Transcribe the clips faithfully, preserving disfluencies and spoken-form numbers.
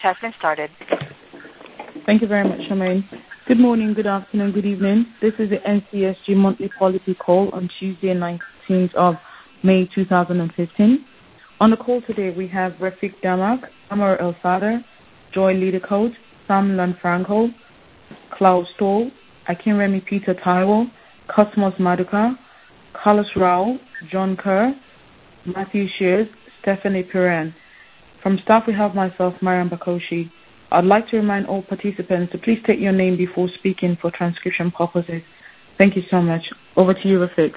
Has been started. Thank you very much, Charmaine. Good morning, good afternoon, good evening. This is the N C S G monthly policy call on Tuesday, nineteenth of May two thousand fifteen. On the call today, we have Rafiq Damak, Amar El-Sadr, Joy Lidecote, Sam Lanfranco, Klaus Stoll, Akinremi Peter Taiwo, Cosmos Maduka, Carlos Rao, John Kerr, Matthew Shears, Stephanie Piran. From staff, we have myself, Mariam Bakoshi. I'd like to remind all participants to please state your name before speaking for transcription purposes. Thank you so much. Over to you, Rafiq.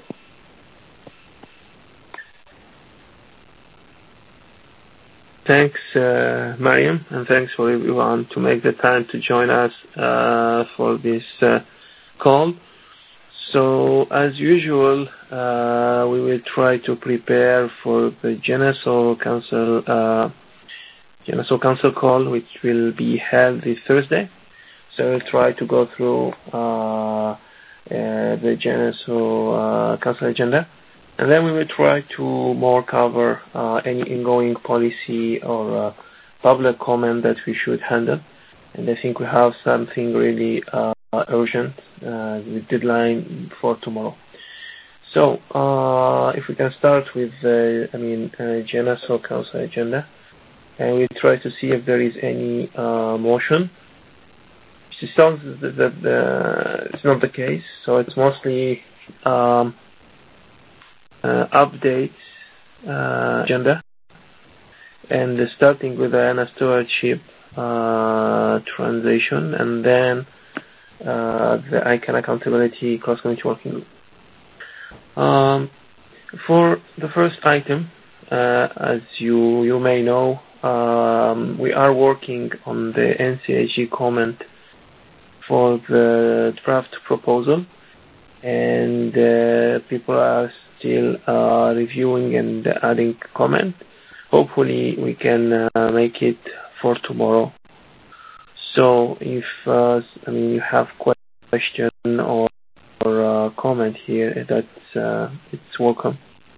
Thanks, uh, Mariam, and thanks for everyone to make the time to join us uh, for this uh, call. So, as usual, uh, we will try to prepare for the Geneseo Council uh, Geneseo Council call, which will be held this Thursday. So we'll try to go through uh, uh, the Geneseo uh, Council agenda, and then we will try to more cover uh, any ongoing policy or uh, public comment that we should handle. And I think we have something really uh, urgent uh, with deadline for tomorrow. So uh, if we can start with the, I mean, uh, Geneseo Council agenda. And we try to see if there is any uh, motion. It sounds that, that uh, it's not the case, so it's mostly um, uh, updates uh, agenda, and starting with the N S stewardship uh, transition, and then uh, the I C A N accountability cross-community working group. Um, for the first item, uh, as you you may know. Um, we are working on the N C A G comment for the draft proposal, and uh, people are still uh, reviewing and adding comment. Hopefully, we can uh, make it for tomorrow. So, if uh, I mean you have question or, or uh, comment here, that's uh, it's welcome.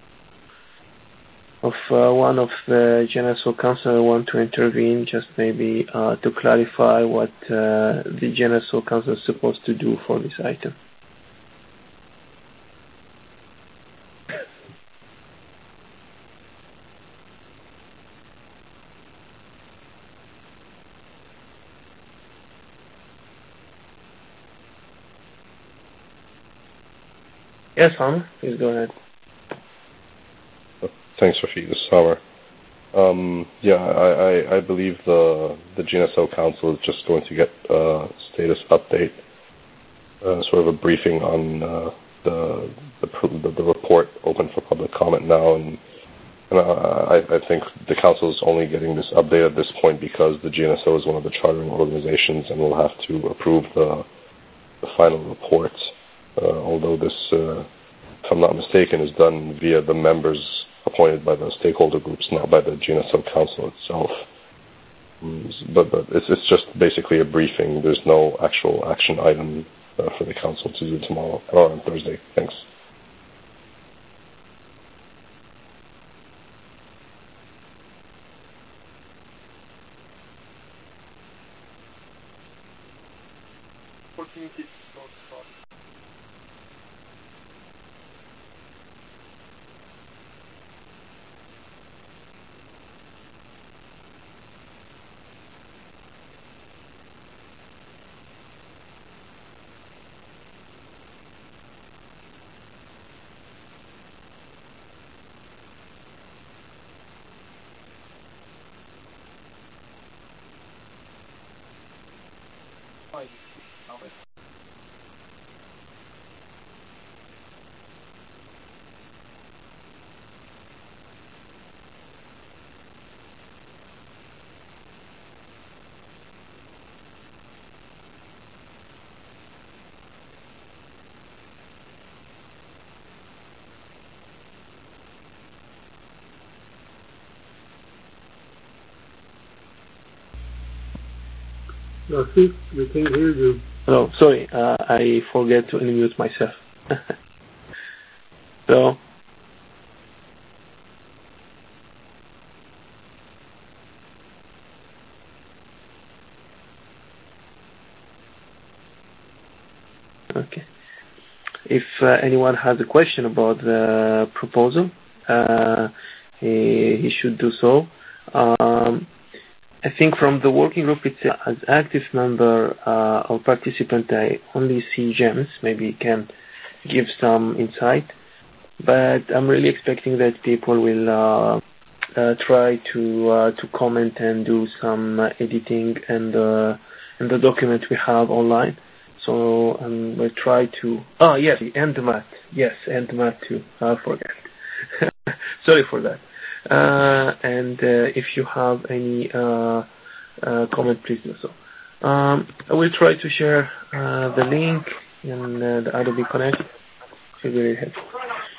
If uh, one of the Geneseo Council want to intervene, just maybe uh, to clarify what uh, the Geneseo Council is supposed to do for this item. Yes, Hammer, please go ahead. Thanks, Rafiq. This is Hammer. Um, yeah, I, I, I believe the the Geneseo Council is just going to get a status update, uh, sort of a briefing on uh, the, the the report open for public comment now, and, and I, I think the Council is only getting this update at this point because the G N S O is one of the chartering organizations and will have to approve the the final reports. Uh, although this, uh, if I'm not mistaken, is done via the members appointed by the stakeholder groups, not by the G N S O Council itself. But, but it's, it's just basically a briefing. There's no actual action item uh, for the Council to do tomorrow or on Thursday. Thanks. Rafiq, we can hear you. Oh, sorry, uh, I forget to unmute myself. So, Okay. If uh, anyone has a question about the proposal, uh, he, he should do so. Um, I think from the working group itself, as active member uh, or participant, I only see James. Maybe he can give some insight. But I'm really expecting that people will uh, uh, try to uh, to comment and do some uh, editing and uh, and the document we have online. So um, we'll try to. Oh yes, and Matt. Yes, and Matt too. I forgot. Sorry for that. Uh, and uh, if you have any uh, uh, comment, please do so. Um, I will try to share uh, the link in uh, the Adobe Connect. It will be really helpful.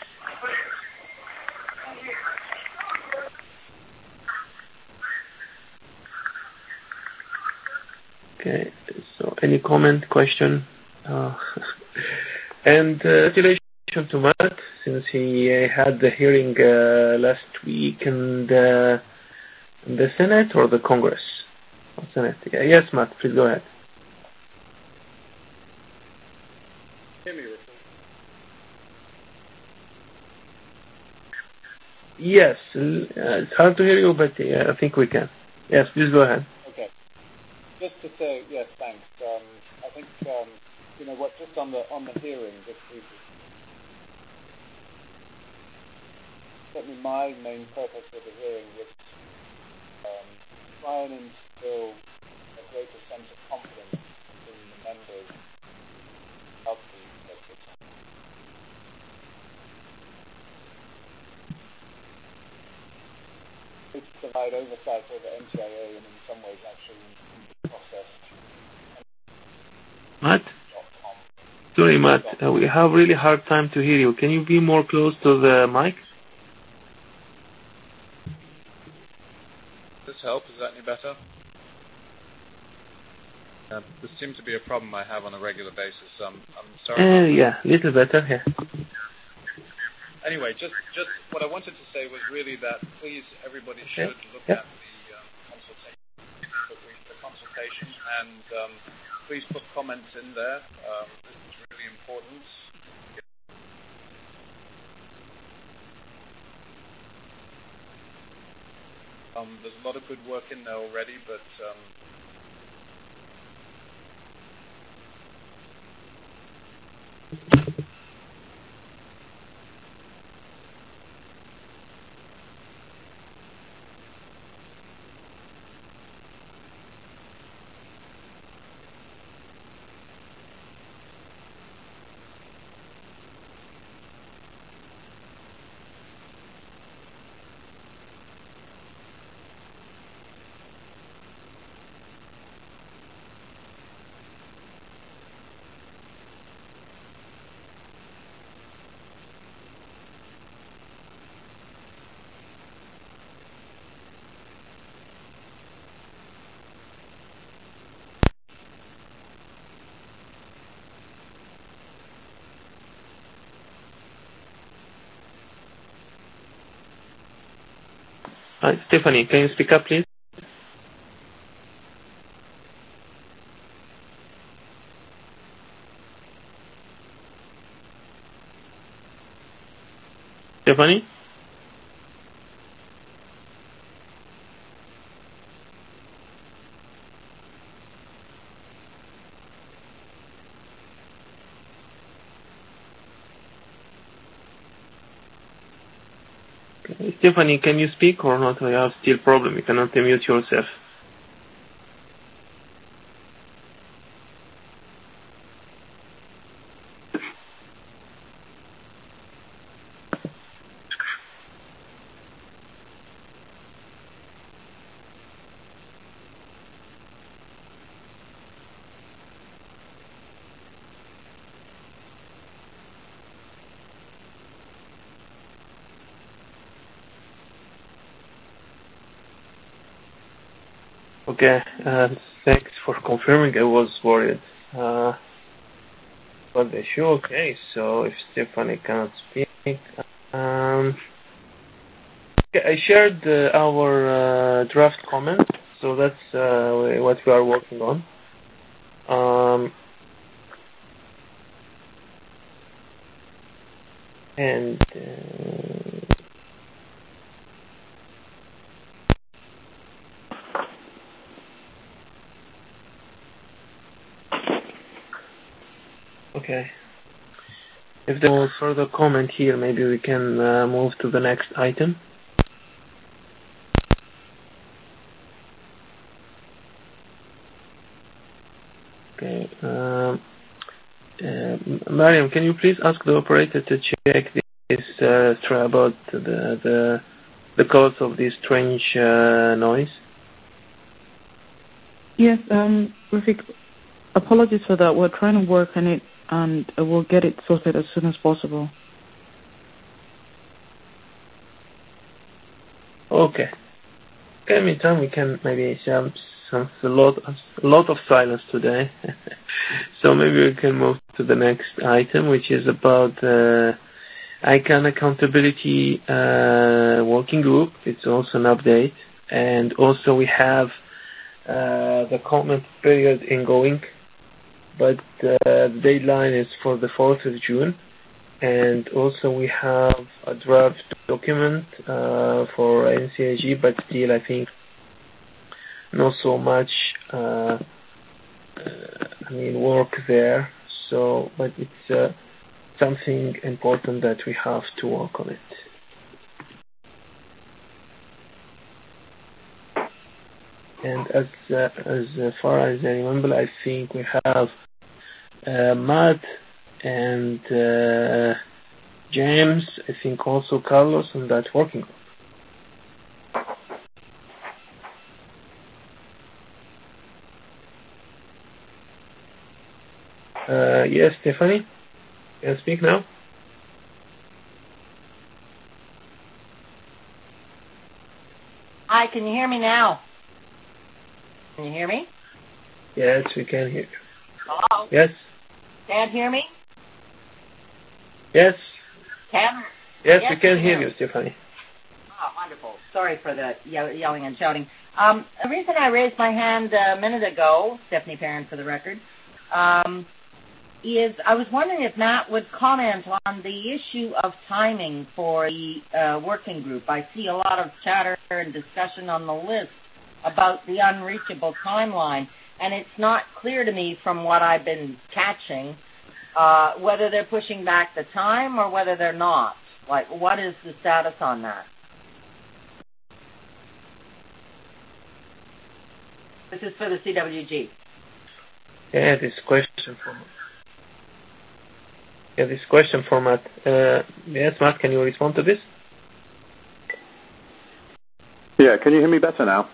Okay, so any comment, question? Uh, and uh, congratulations to Matt, since he uh, had the hearing uh, last week in the, in the Senate or the Congress? Oh, Senate. Yeah, yes, Matt, please go ahead. Yes, uh, it's hard to hear you, but uh, I think we can. Yes, please go ahead. Okay. Just to say, yes, thanks. Um, I think, um, you know, what just on the on the hearing, just briefly. Certainly, my main purpose of the hearing was um, try and instill a greater sense of confidence in the members of the executive. To provide oversight over N T I A and in some ways actually in the process. Matt? Sorry, Matt. Uh, we have really hard time to hear you. Can you be more close to the mic? Does this help? Is that any better? Uh, this seems to be a problem I have on a regular basis. Um, I'm sorry. Uh, yeah, little better. Yeah. Anyway, just just what I wanted to say was really that please, everybody Okay. should look Yep. at the um, consultation, the consultation, and um, please put comments in there. Um, this is really important. Um, there's a lot of good work in there already, but um, Uh, Stephanie, can you speak up, please? Stephanie? Stephanie, can you speak or not? I have still problem. You cannot unmute yourself. Okay, uh, thanks for confirming. I was worried uh, about the issue. Okay, so if Stephanie cannot speak, um, okay, I shared uh, our uh, draft comment, so that's uh, what we are working on. Um, And uh, okay. If there was further comment here, maybe we can uh, move to the next item. Okay. Um, uh, Mariam, can you please ask the operator to check this uh, try about the the the cause of this strange uh, noise? Yes, um, Rafik, apologies for that. We're trying to work on it, and we'll get it sorted as soon as possible. Okay. Okay, meantime, we can maybe some some a lot a lot of silence today, so maybe we can move to the next item, which is about uh, ICANN accountability uh, working group. It's also an update, and also we have uh, the comment period ingoing, but uh, the deadline is for the fourth of June. And also we have a draft document uh, for N C I G, but still I think not so much uh, uh, I mean work there. So, but it's uh, something important that we have to work on it. And as uh, as far as I remember, I think we have uh, Matt and uh, James, I think also Carlos on that working group. Uh, yes, Stephanie, can you speak now? Hi, can you hear me now? Can you hear me? Yes, we can hear you. Hello? Yes. Can't hear me? Yes. Can? Yes, yes we can hear you, you, Stephanie. Oh, wonderful. Sorry for the ye- yelling and shouting. Um, the reason I raised my hand a minute ago, Stephanie Perrin for the record, um, is I was wondering if Matt would comment on the issue of timing for the uh, working group. I see a lot of chatter and discussion on the list about the unreachable timeline, and it's not clear to me from what I've been catching uh, whether they're pushing back the time or whether they're not. Like, what is the status on that? This is for the C W G. Yeah, this question for yeah, this question for Matt. Uh, yes, Matt, can you respond to this? Yeah, can you hear me better now?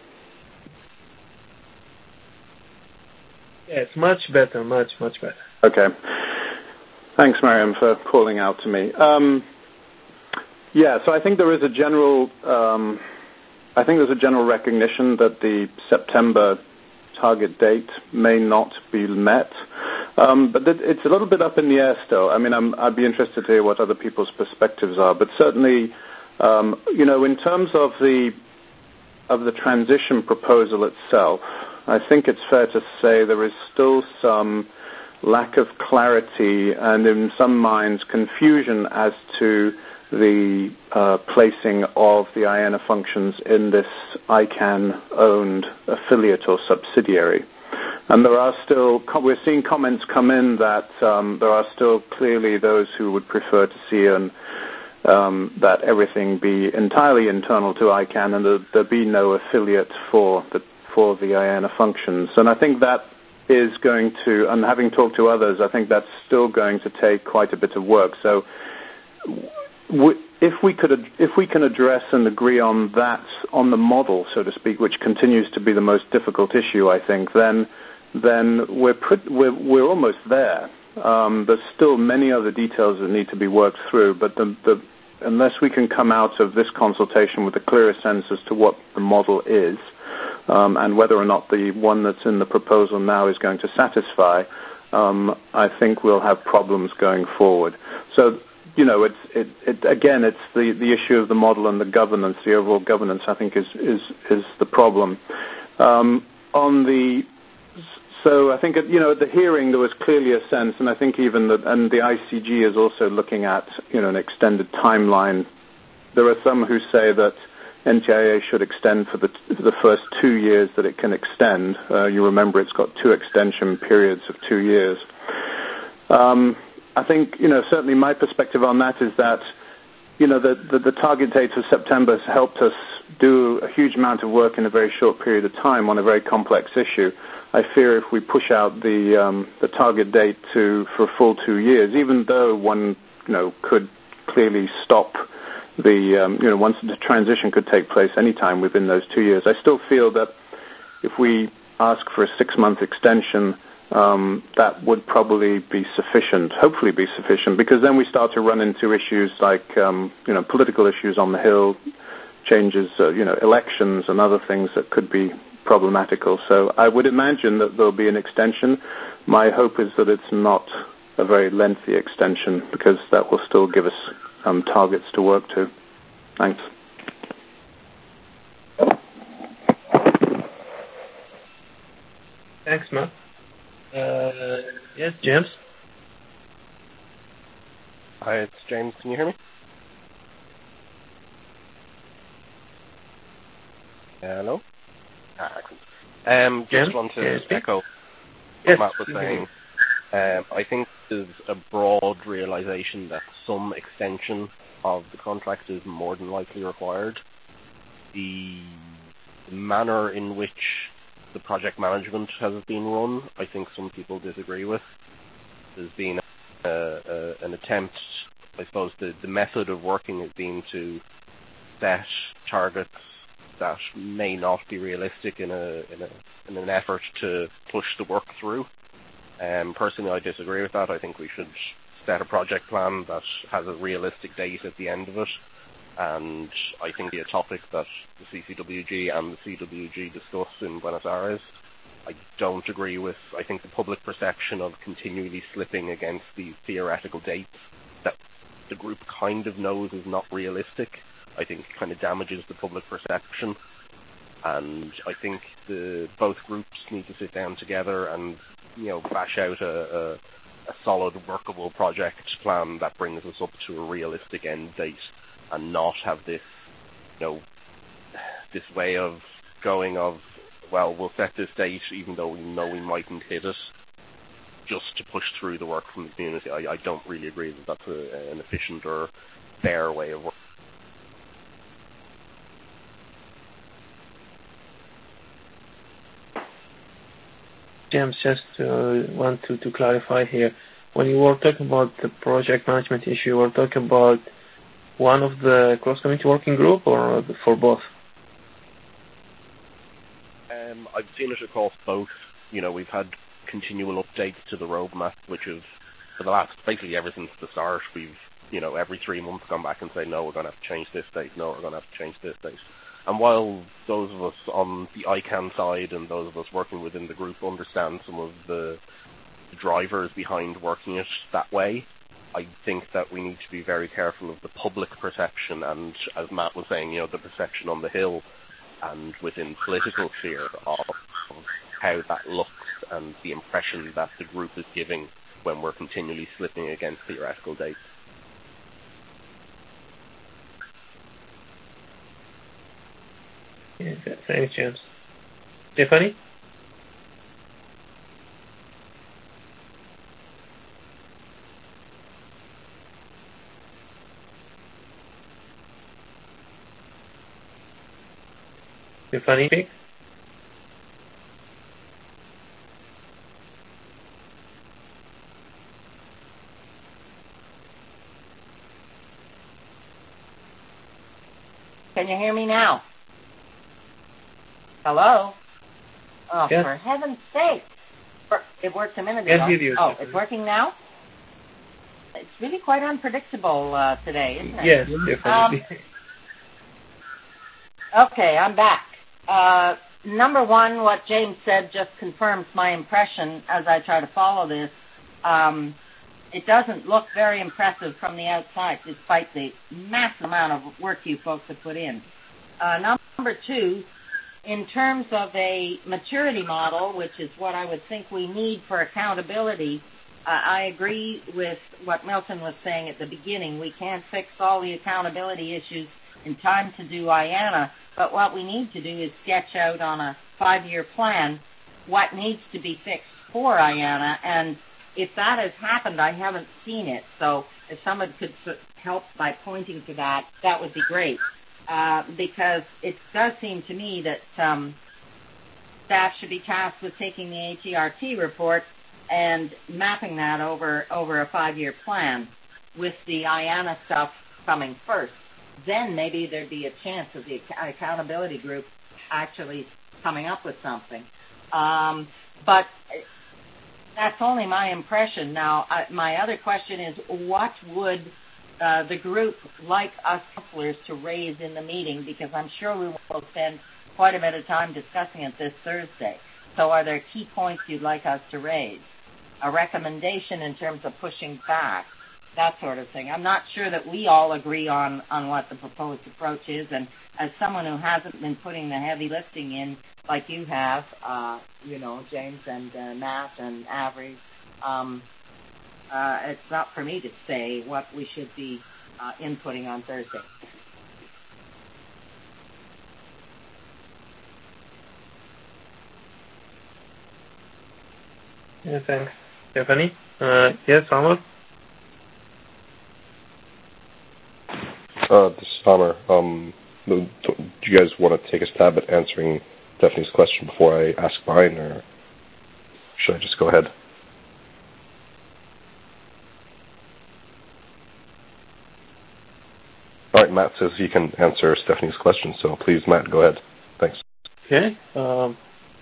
Yes, much better, much, much better. Okay. Thanks, Mariam, for calling out to me. Um, yeah, so I think there is a general, um, I think there's a general recognition that the September target date may not be met, um, but it's a little bit up in the air still. I mean, I'm, I'd be interested to hear what other people's perspectives are, but certainly, um, you know, in terms of the of the transition proposal itself, I think it's fair to say there is still some lack of clarity and in some minds confusion as to the uh, placing of the I A N A functions in this ICANN-owned affiliate or subsidiary. And there are still, we're seeing comments come in that um, there are still clearly those who would prefer to see an Um, that everything be entirely internal to ICANN and there, there be no affiliate for the for the I A N A functions. And I think that is going to, and having talked to others, I think that's still going to take quite a bit of work. So w- if we could, if we can address and agree on that, on the model, so to speak, which continues to be the most difficult issue, I think, then then we're pre- we're, we're almost there. Um, there's still many other details that need to be worked through, but the, the, unless we can come out of this consultation with a clearer sense as to what the model is um, and whether or not the one that's in the proposal now is going to satisfy, um, I think we'll have problems going forward. So, you know, it's, it, it, again, it's the, the issue of the model and the governance, the overall governance, I think, is, is, is the problem. Um, on the so I think, at, you know, at the hearing there was clearly a sense, and I think even the, and the I C G is also looking at, you know, an extended timeline. There are some who say that N T I A should extend for the, for the first two years that it can extend. Uh, you remember it's got two extension periods of two years. Um, I think, you know, certainly my perspective on that is that, you know, the, the, the target date of September has helped us do a huge amount of work in a very short period of time on a very complex issue. I fear if we push out the um, the target date to for a full two years, even though one, you know, could clearly stop the, um, you know, once the transition could take place any time within those two years, I still feel that if we ask for a six-month extension, um, that would probably be sufficient, hopefully be sufficient, because then we start to run into issues like, um, you know, political issues on the Hill, changes, uh, you know, elections and other things that could be problematical. So I would imagine that there'll be an extension. My hope is that it's not a very lengthy extension, because that will still give us um, targets to work to. Thanks. Thanks, Matt. Uh, yes, James? Hi, it's James. Can you hear me? Hello? Ah, excellent. Um, James? just want to Yes, echo what yes, Matt was saying. Um, I think there's a broad realization that some extension of the contract is more than likely required. The manner in which the project management has been run, I think some people disagree with. There's been a, a, an attempt, I suppose, the, the method of working has been to set targets that may not be realistic in a in a in an effort to push the work through. Um, personally, I disagree with that. I think we should set a project plan that has a realistic date at the end of it. And I think the topic that the C C W G and the C W G discussed in Buenos Aires, I don't agree with. I think the public perception of continually slipping against these theoretical dates that the group kind of knows is not realistic, I think kind of damages the public perception. And I think the both groups need to sit down together and, you know, bash out a, a, a solid, workable project plan that brings us up to a realistic end date, and not have this, you know, this way of going of, well, we'll set this date even though we know we mightn't hit it, just to push through the work from the community. I, I don't really agree that that's a, an efficient or fair way of working. James, just uh, want to, to clarify here. When you were talking about the project management issue, you were talking about one of the cross-community working group, or for both? Um, I've seen it across both. You know, we've had continual updates to the roadmap, which is, for the last, basically ever since the start, we've, you know, every three months gone back and say, no, we're going to have to change this date, no, we're going to have to change this date. And while those of us on the I CANN side and those of us working within the group understand some of the drivers behind working it that way, I think that we need to be very careful of the public perception and, as Matt was saying, you know, the perception on the Hill and within political sphere of, of how that looks and the impression that the group is giving when we're continually slipping against theoretical dates. Yeah, thanks, James. Stephanie? Stephanie? Can you hear me now? Hello? Oh, yes. For heaven's sake. It worked a minute Can't ago. hear you, oh, Stephanie. It's working now? It's really quite unpredictable uh, today, isn't it? Yes, definitely. Um, okay, I'm back. Uh, number one, what James said just confirms my impression as I try to follow this. Um, it doesn't look very impressive from the outside, despite the massive amount of work you folks have put in. Uh, number two, in terms of a maturity model, which is what I would think we need for accountability, uh, I agree with what Milton was saying at the beginning. We can't fix all the accountability issues in time to do I A N A, but what we need to do is sketch out on a five-year plan what needs to be fixed for I A N A, and if that has happened, I haven't seen it, so if someone could help by pointing to that, that would be great. Uh, because it does seem to me that um, staff should be tasked with taking the A T R T report and mapping that over, over a five-year plan with the I A N A stuff coming first. Then maybe there'd be a chance of the accountability group actually coming up with something. Um, but that's only my impression. Now, uh, my other question is, what would Uh, the group like us counselors to raise in the meeting, because I'm sure we will spend quite a bit of time discussing it this Thursday. So are there key points you'd like us to raise? A recommendation in terms of pushing back, that sort of thing. I'm not sure that we all agree on, on what the proposed approach is, and as someone who hasn't been putting the heavy lifting in like you have, uh, you know, James and uh, Matt and Avery, um, Uh, it's not for me to say what we should be uh, inputting on Thursday. Yeah, thanks. Stephanie? Uh, yes, Amar? Uh, this is Amar. Um, do you guys want to take a stab at answering Stephanie's question before I ask mine, or should I just go ahead? All right, Matt says he can answer Stephanie's question, so please, Matt, go ahead. Thanks. Okay. Um,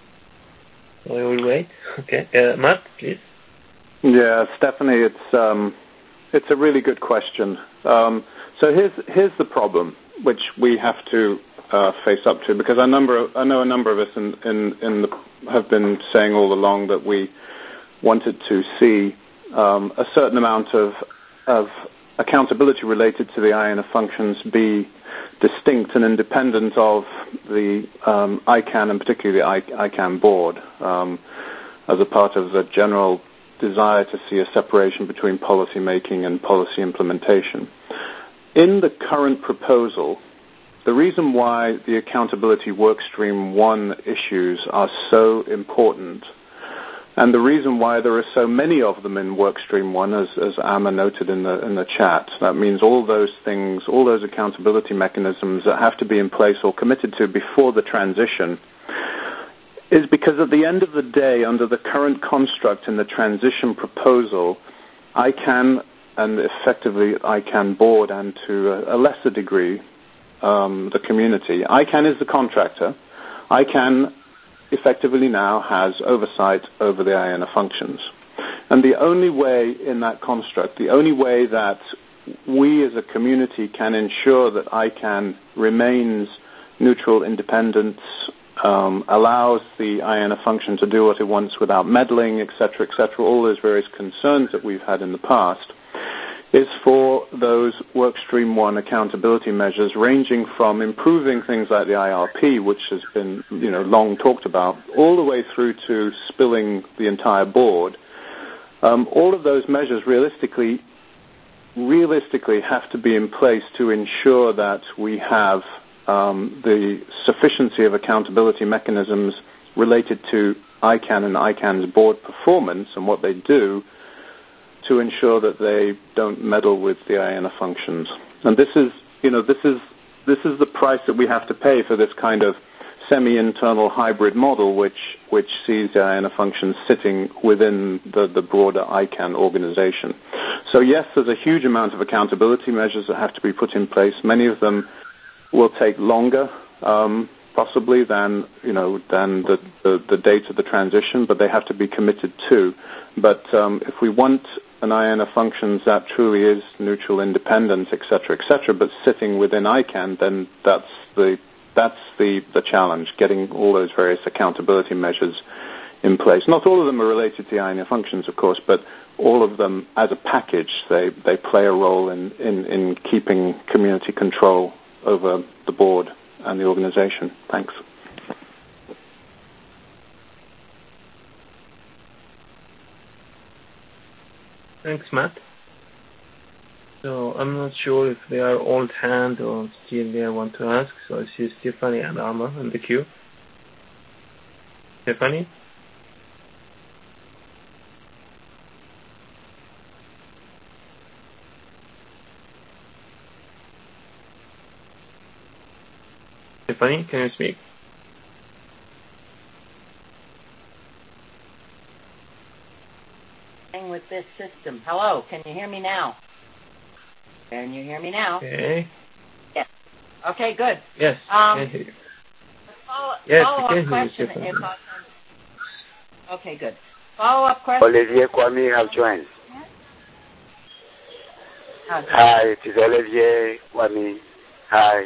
we will wait. Okay, uh, Matt, please. Yeah, Stephanie, it's um, it's a really good question. Um, so here's here's the problem, which we have to uh, face up to, because I number I know a number of us in in, in the, have been saying all along that we wanted to see um, a certain amount of of accountability related to the I A N A functions be distinct and independent of the um, I CANN, and particularly the I, ICANN board, um, as a part of the general desire to see a separation between policy making and policy implementation. In the current proposal, the reason why the accountability workstream one issues are so important, and the reason why there are so many of them in Workstream one, as, as Amma noted in the in the chat, that means all those things, all those accountability mechanisms that have to be in place or committed to before the transition, is because at the end of the day, under the current construct in the transition proposal, I CANN and effectively I CANN board, and to a, a lesser degree, um, the community, I CANN is the contractor. I CANN effectively now has oversight over the I A N A functions. And the only way in that construct, the only way that we as a community can ensure that I CANN remains neutral, independent, um, allows the I A N A function to do what it wants without meddling, et cetera, et cetera, all those various concerns that we've had in the past, is for those Workstream one accountability measures, ranging from improving things like the I R P, which has been, you know, long talked about, all the way through to spilling the entire board. Um, all of those measures realistically, realistically have to be in place to ensure that we have um, the sufficiency of accountability mechanisms related to I CANN and I CANN's board performance and what they do, to ensure that they don't meddle with the I A N A functions. And this is, you know, this is this is the price that we have to pay for this kind of semi-internal hybrid model, which which sees the I A N A functions sitting within the, the broader I CANN organization. So yes, there's a huge amount of accountability measures that have to be put in place. Many of them will take longer, um, possibly, than, you know, than the, the, the date of the transition, but they have to be committed to. But um, if we want an I A N A functions that truly is neutral, independent, et cetera, et cetera, but sitting within I CANN, then that's the that's the, the challenge, getting all those various accountability measures in place. Not all of them are related to the I A N A functions, of course, but all of them as a package, they, they play a role in, in, in keeping community control over the board and the organization. Thanks. Thanks, Matt. So I'm not sure if they are old hand or still they want to ask. So I see Stephanie and Alma in the queue. Stephanie? Stephanie, can you speak? With this system. Hello, can you hear me now? Can you hear me now? Okay. Yes. Okay, good. Yes. Um, can hear you. Follow, yes, follow-up can question. Hear you, if I can... Okay, good. Follow-up question. Olivier Kwame have joined. Okay. Hi, it is Olivier Kwame. Hi.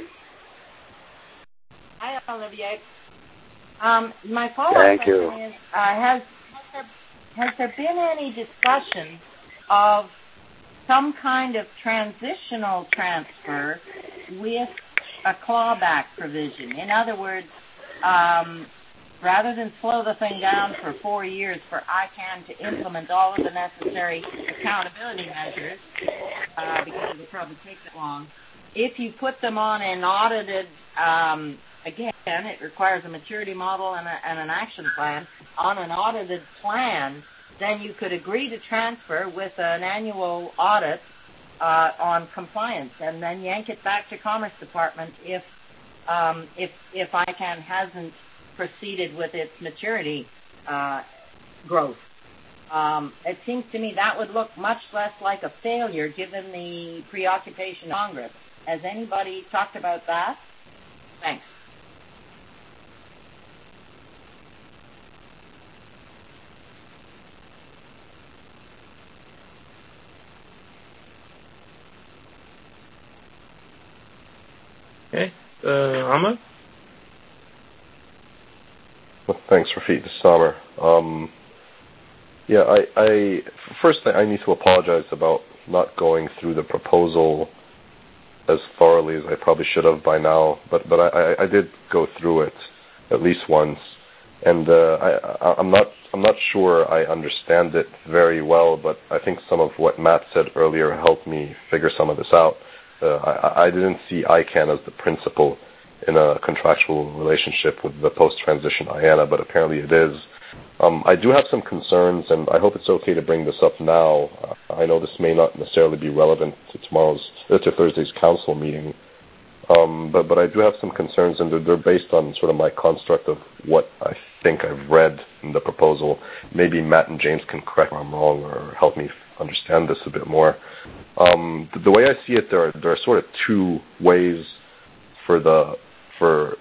Hi, Olivier. Um, my follow-up Thank question you. is, uh, has, has, there, has there been any discussion of some kind of transitional transfer with a clawback provision? In other words, um, rather than slow the thing down for four years for I CANN to implement all of the necessary accountability measures, uh, because it would probably take that long, if you put them on an audited, um, again, it requires a maturity model and, a, and an action plan, on an audited plan, then you could agree to transfer with an annual audit uh, on compliance, and then yank it back to Commerce Department if um, if if I CANN hasn't proceeded with its maturity uh, growth. Um, it seems to me that would look much less like a failure given the preoccupation of Congress. Has anybody talked about that? Thanks. Okay. Uh, Ahmed? Well, thanks, Rafiq. This is Samer. Um, yeah, I, I first I need to apologize about not going through the proposal as thoroughly as I probably should have by now, but but I, I did go through it at least once, and uh, I, I'm not I'm not sure I understand it very well, but I think some of what Matt said earlier helped me figure some of this out. Uh, I, I didn't see I CANN as the principal in a contractual relationship with the post-transition I A N A, but apparently it is. Um, I do have some concerns, and I hope it's okay to bring this up now. Uh, I know this may not necessarily be relevant to tomorrow's, uh, to Thursday's council meeting, um, but but I do have some concerns, and they're, they're based on sort of my construct of what I think I've read in the proposal. Maybe Matt and James can correct me if I'm wrong or help me understand this a bit more. Um, the, the way I see it, there are, there are sort of two ways for the for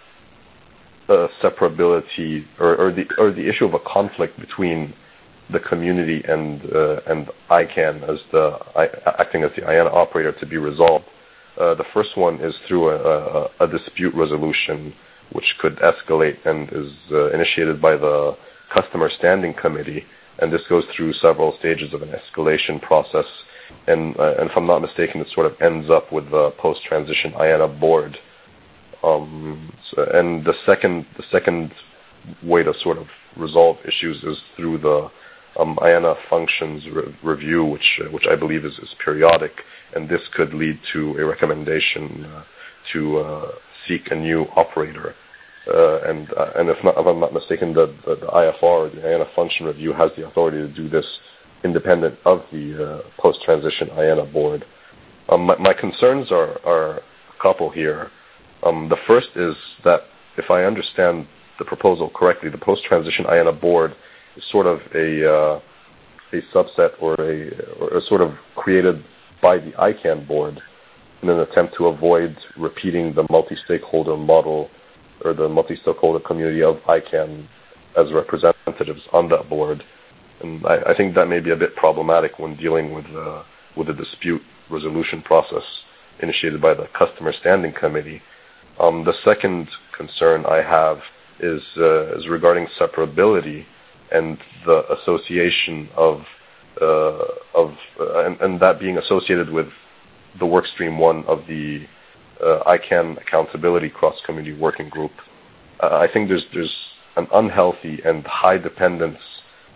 uh, separability or, or the or the issue of a conflict between the community and uh, and I CANN as the I, acting as the I A N A operator to be resolved. Uh, the first one is through a, a, a dispute resolution, which could escalate and is uh, initiated by the customer standing committee, and this goes through several stages of an escalation process. And, uh, and if I'm not mistaken, it sort of ends up with the post-transition I A N A board. Um, so, and the second, the second way to sort of resolve issues is through the um, I A N A functions re- review, which uh, which I believe is, is periodic, and this could lead to a recommendation uh, to uh, seek a new operator. Uh, and uh, and if not, if I'm not mistaken, the, the, the I F R, the I A N A function review, has the authority to do this independent of the uh, post-transition I A N A board. Um, my, my concerns are, are a couple here. Um, the first is that if I understand the proposal correctly, the post-transition I A N A board is sort of a uh, a subset or a, or a sort of created by the I CANN board in an attempt to avoid repeating the multi-stakeholder model or the multi-stakeholder community of I CANN as representatives on that board. And I, I think that may be a bit problematic when dealing with uh, with the dispute resolution process initiated by the customer standing committee. Um, the second concern I have is uh, is regarding separability and the association of uh, of uh, and, and that being associated with the work stream one of the uh, I CANN Accountability Cross Community Working Group. Uh, I think there's there's an unhealthy and high dependence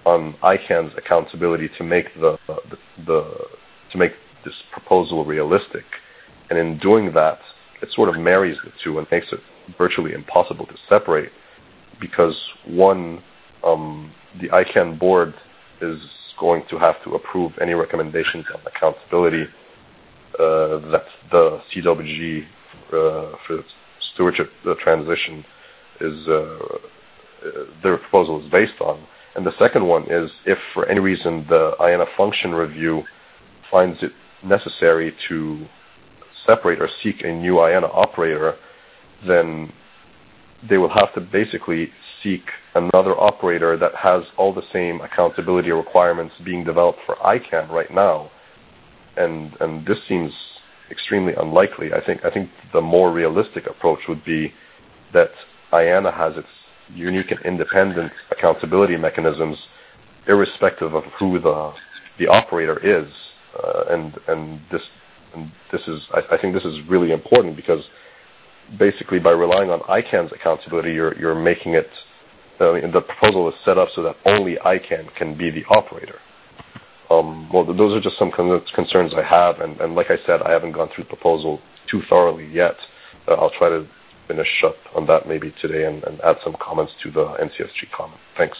on I CANN's accountability to make the, the, the to make this proposal realistic. And in doing that, it sort of marries the two and makes it virtually impossible to separate, because one, um, the I CANN board is going to have to approve any recommendations on accountability uh, that the C W G uh, for stewardship uh, transition is uh, their proposal is based on. And the second one is, if for any reason the I A N A function review finds it necessary to separate or seek a new I A N A operator, then they will have to basically seek another operator that has all the same accountability requirements being developed for I CANN right now. And and this seems extremely unlikely. I think I think the more realistic approach would be that I A N A has its unique and independent accountability mechanisms, irrespective of who the the operator is. Uh, and and this and this is I, I think this is really important, because basically by relying on I CANN's accountability, you're you're making it. I mean, the proposal is set up so that only I CANN can be the operator. Um, well, those are just some concerns I have, and, and like I said, I haven't gone through the proposal too thoroughly yet. Uh, I'll try to finish up on that maybe today and, and add some comments to the N C S G comment. Thanks.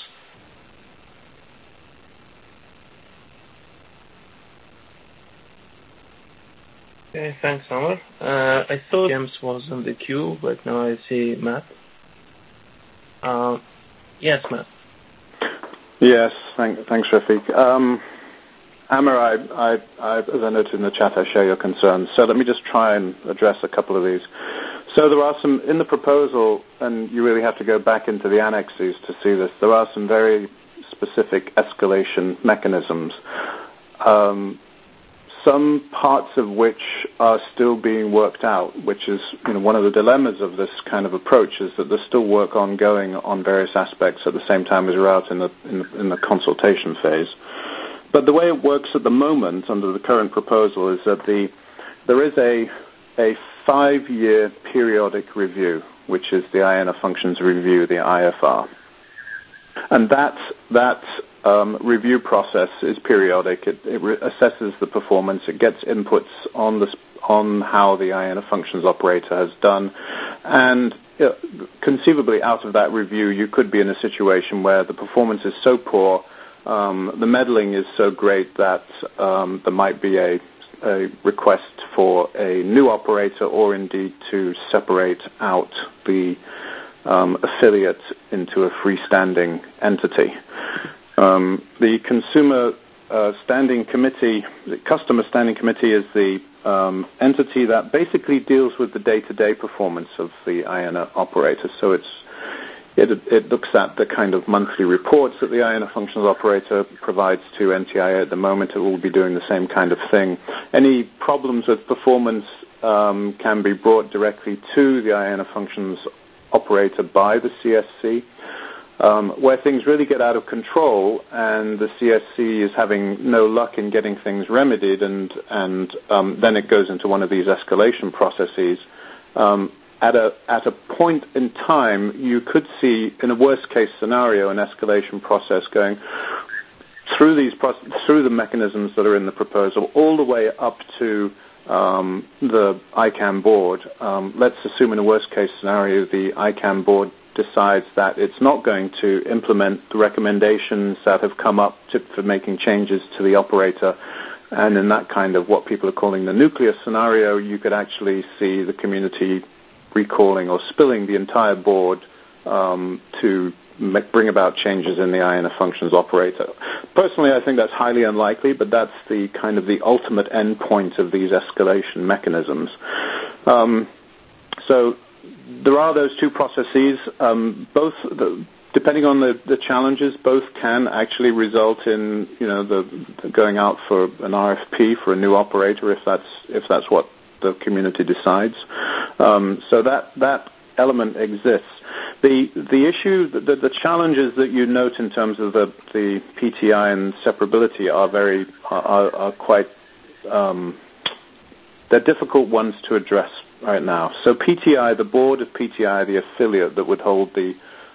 Okay, thanks, Omar. Uh, I thought James was on the queue, but now I see Matt. Uh, yes, Matt. Yes, thank, thanks, Rafiq. Um, Amr, I, I, I, as I noted in the chat, I share your concerns. So let me just try and address a couple of these. So there are some, in the proposal, and you really have to go back into the annexes to see this, there are some very specific escalation mechanisms. Um, some parts of which are still being worked out, which is, you know, one of the dilemmas of this kind of approach, is that there's still work ongoing on various aspects at the same time as we're out in the, in the, in the consultation phase. But the way it works at the moment under the current proposal is that the there is a a five-year periodic review, which is the I A N A Functions Review, the I F R. And that that um, review process is periodic. It, it re- assesses the performance. It gets inputs on the on how the I A N A Functions Operator has done, and uh, conceivably out of that review, you could be in a situation where the performance is so poor, um, the meddling is so great that um, there might be a, a request for a new operator, or indeed to separate out the Um, affiliate into a freestanding entity. Um, the Consumer uh, Standing Committee, the Customer Standing Committee, is the um, entity that basically deals with the day-to-day performance of the I A N A operator. So it's it, it looks at the kind of monthly reports that the I A N A Functions Operator provides to N T I A at the moment. It will be doing the same kind of thing. Any problems with performance um, can be brought directly to the I A N A Functions Operator by the C S C. Um, where things really get out of control and the C S C is having no luck in getting things remedied, and, and um, then it goes into one of these escalation processes. Um, at a at a point in time, you could see, in a worst-case scenario, an escalation process going through these pro- through the mechanisms that are in the proposal, all the way up to Um, the I CANN board. Um, let's assume in a worst-case scenario the I CANN board decides that it's not going to implement the recommendations that have come up to, for making changes to the operator, and in that kind of what people are calling the nuclear scenario, you could actually see the community recalling or spilling the entire board um, to make, bring about changes in the I A N A Functions Operator. Personally, I think that's highly unlikely, but that's the kind of the ultimate end point of these escalation mechanisms. Um, so there are those two processes. Um, both, the, depending on the, the challenges, both can actually result in, you know, the, the going out for an R F P for a new operator if that's if that's what the community decides. Um, so that that element exists. The the issue, the, the challenges that you note in terms of the, the P T I and separability are very are, are quite um, they're difficult ones to address right now. So P T I, the board of P T I, the affiliate that would hold the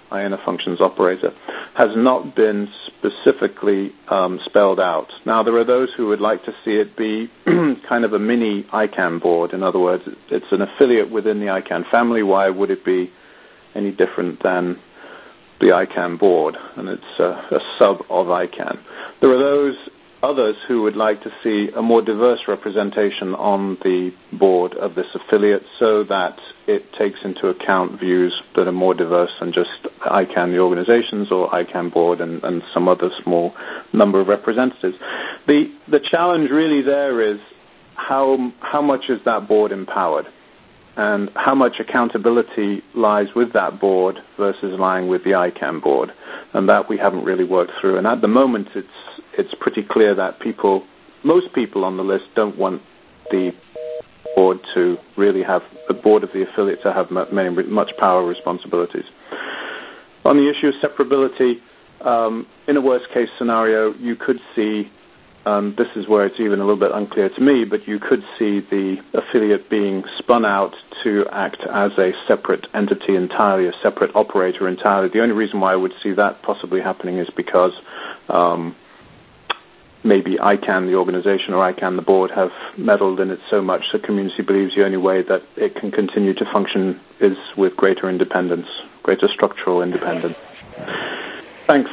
I N A functions operator, has not been specifically um, spelled out. Now, there are those who would like to see it be kind of a mini I CANN board. In other words, it's an affiliate within the I CANN family. Why would it be any different than the I CANN board? And it's a, a sub of I CANN. There are those others who would like to see a more diverse representation on the board of this affiliate so that it takes into account views that are more diverse than just I CANN, the organizations, or I CANN board and, and some other small number of representatives. The the challenge really there is how how much is that board empowered and how much accountability lies with that board versus lying with the I CANN board, and that we haven't really worked through. And at the moment, it's it's pretty clear that people, most people on the list, don't want the board to really have the board of the affiliate to have many, much power responsibilities. On the issue of separability, um, in a worst-case scenario, you could see. Um, this is where it's even a little bit unclear to me, but you could see the affiliate being spun out to act as a separate entity entirely, a separate operator entirely. The only reason why I would see that possibly happening is because um, maybe I CANN, the organization, or I CANN, the board, have meddled in it so much the community believes the only way that it can continue to function is with greater independence, greater structural independence. Thanks.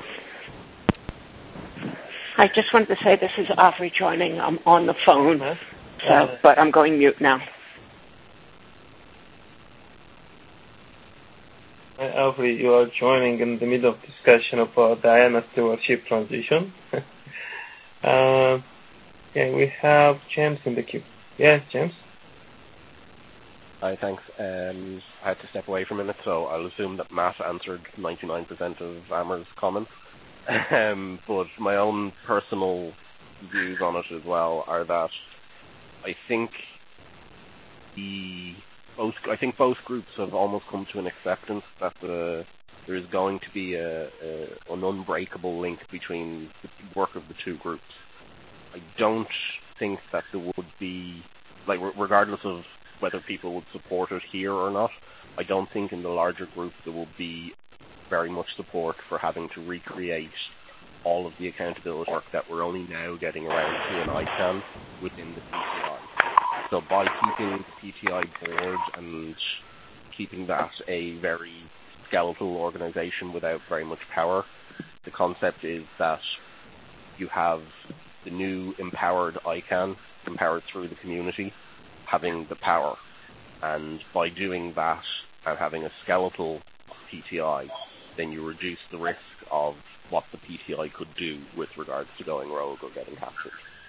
I just wanted to say this is Audrey joining. I'm on the phone, so but I'm going mute now. Hi, Audrey, you are joining in the middle of discussion about the I N A stewardship transition. uh, yeah, we have James in the queue. Yeah, James. Hi, thanks. Um, I had to step away for a minute, so I'll assume that Matt answered ninety-nine percent of Amar's comments. Um, but my own personal views on it as well are that I think the both I think both groups have almost come to an acceptance that the, there is going to be a, a, an unbreakable link between the work of the two groups. I don't think that there would be, like, regardless of whether people would support it here or not, I don't think in the larger group there will be very much support for having to recreate all of the accountability work that we're only now getting around to in I CANN within the P T I. So by keeping the P T I board and keeping that a very skeletal organization without very much power, the concept is that you have the new empowered I CANN, empowered through the community, having the power. And by doing that and having a skeletal P T I, then you reduce the risk of what the P T I could do with regards to going rogue or getting captured.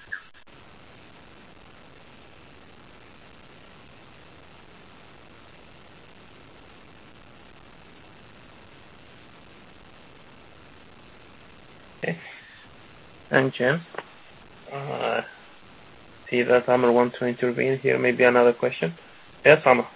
Okay. Thanks, James. Uh, see that Amar wants to intervene here. Maybe another question. Yes, Amar.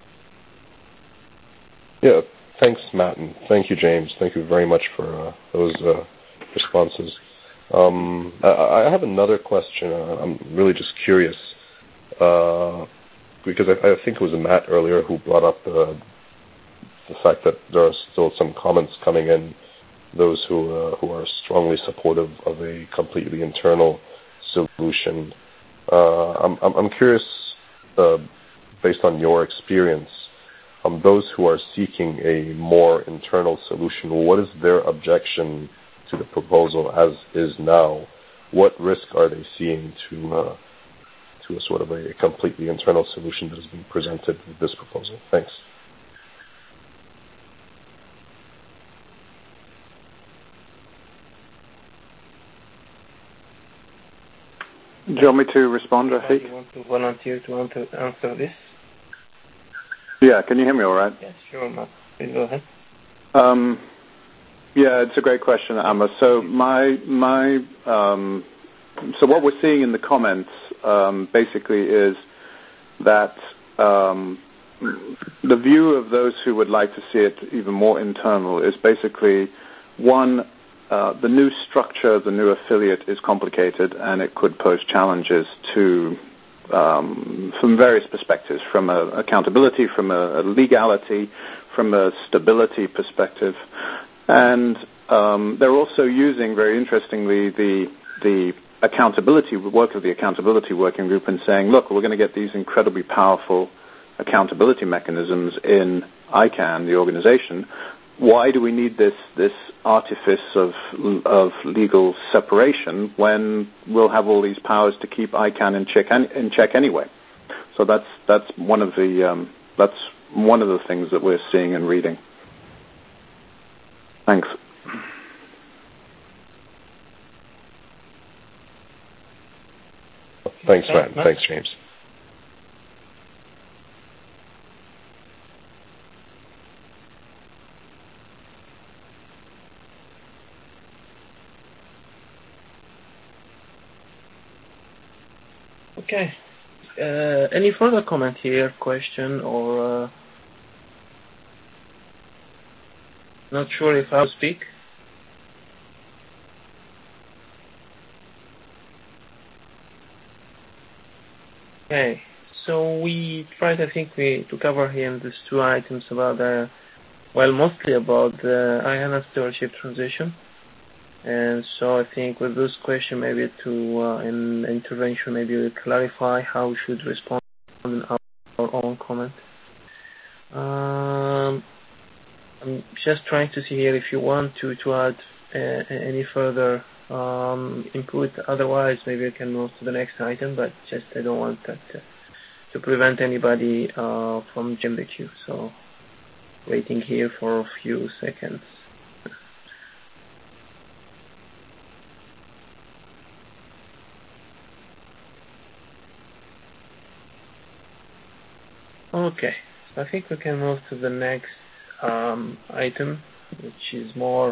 Yeah. Thanks, Matt, and thank you, James. Thank you very much for uh, those uh, responses. Um, I, I have another question. Uh, I'm really just curious, uh, because I, I think it was Matt earlier who brought up uh, the fact that there are still some comments coming in, those who uh, who are strongly supportive of a completely internal solution. Uh, I'm, I'm curious, uh, based on your experience, Um, those who are seeking a more internal solution, what is their objection to the proposal as is now? What risk are they seeing to uh, to a sort of a, a completely internal solution that is being presented with this proposal? Thanks. Do you want me to respond, Rafiq? Do you want to volunteer to answer this? Yeah, can you hear me all right? Yes, sure, Matt. Please go ahead. Um, yeah, it's a great question, Amma. So my my um, so what we're seeing in the comments um, basically is that um, the view of those who would like to see it even more internal is basically one. Uh, the new structure, the new affiliate is complicated, and it could pose challenges to um, from various perspectives, from a accountability, from a, a legality, from a stability perspective. And um, they're also using, very interestingly, the the accountability work of the accountability working group and saying, look, we're going to get these incredibly powerful accountability mechanisms in I CANN, the organization. Why do we need this this artifice of of legal separation when we'll have all these powers to keep I CANN in check in check anyway? So that's that's one of the um, that's one of the things that we're seeing and reading. Thanks. Thanks, Matt. Thanks, James. Okay. Uh, any further comment here, question, or uh, not sure if I'll speak? Okay, so we tried, I think, we to cover here these two items about the, well, mostly about the I ANA stewardship transition. And so I think with this question, maybe to uh, in intervention, maybe we'll clarify how we should respond in our, our own comment. Um, I'm just trying to see here if you want to, to add uh, any further um, input. Otherwise, maybe I can move to the next item, but just I don't want that to, to prevent anybody uh, from joining the queue. So waiting here for a few seconds. Okay, so I think we can move to the next um, item, which is more,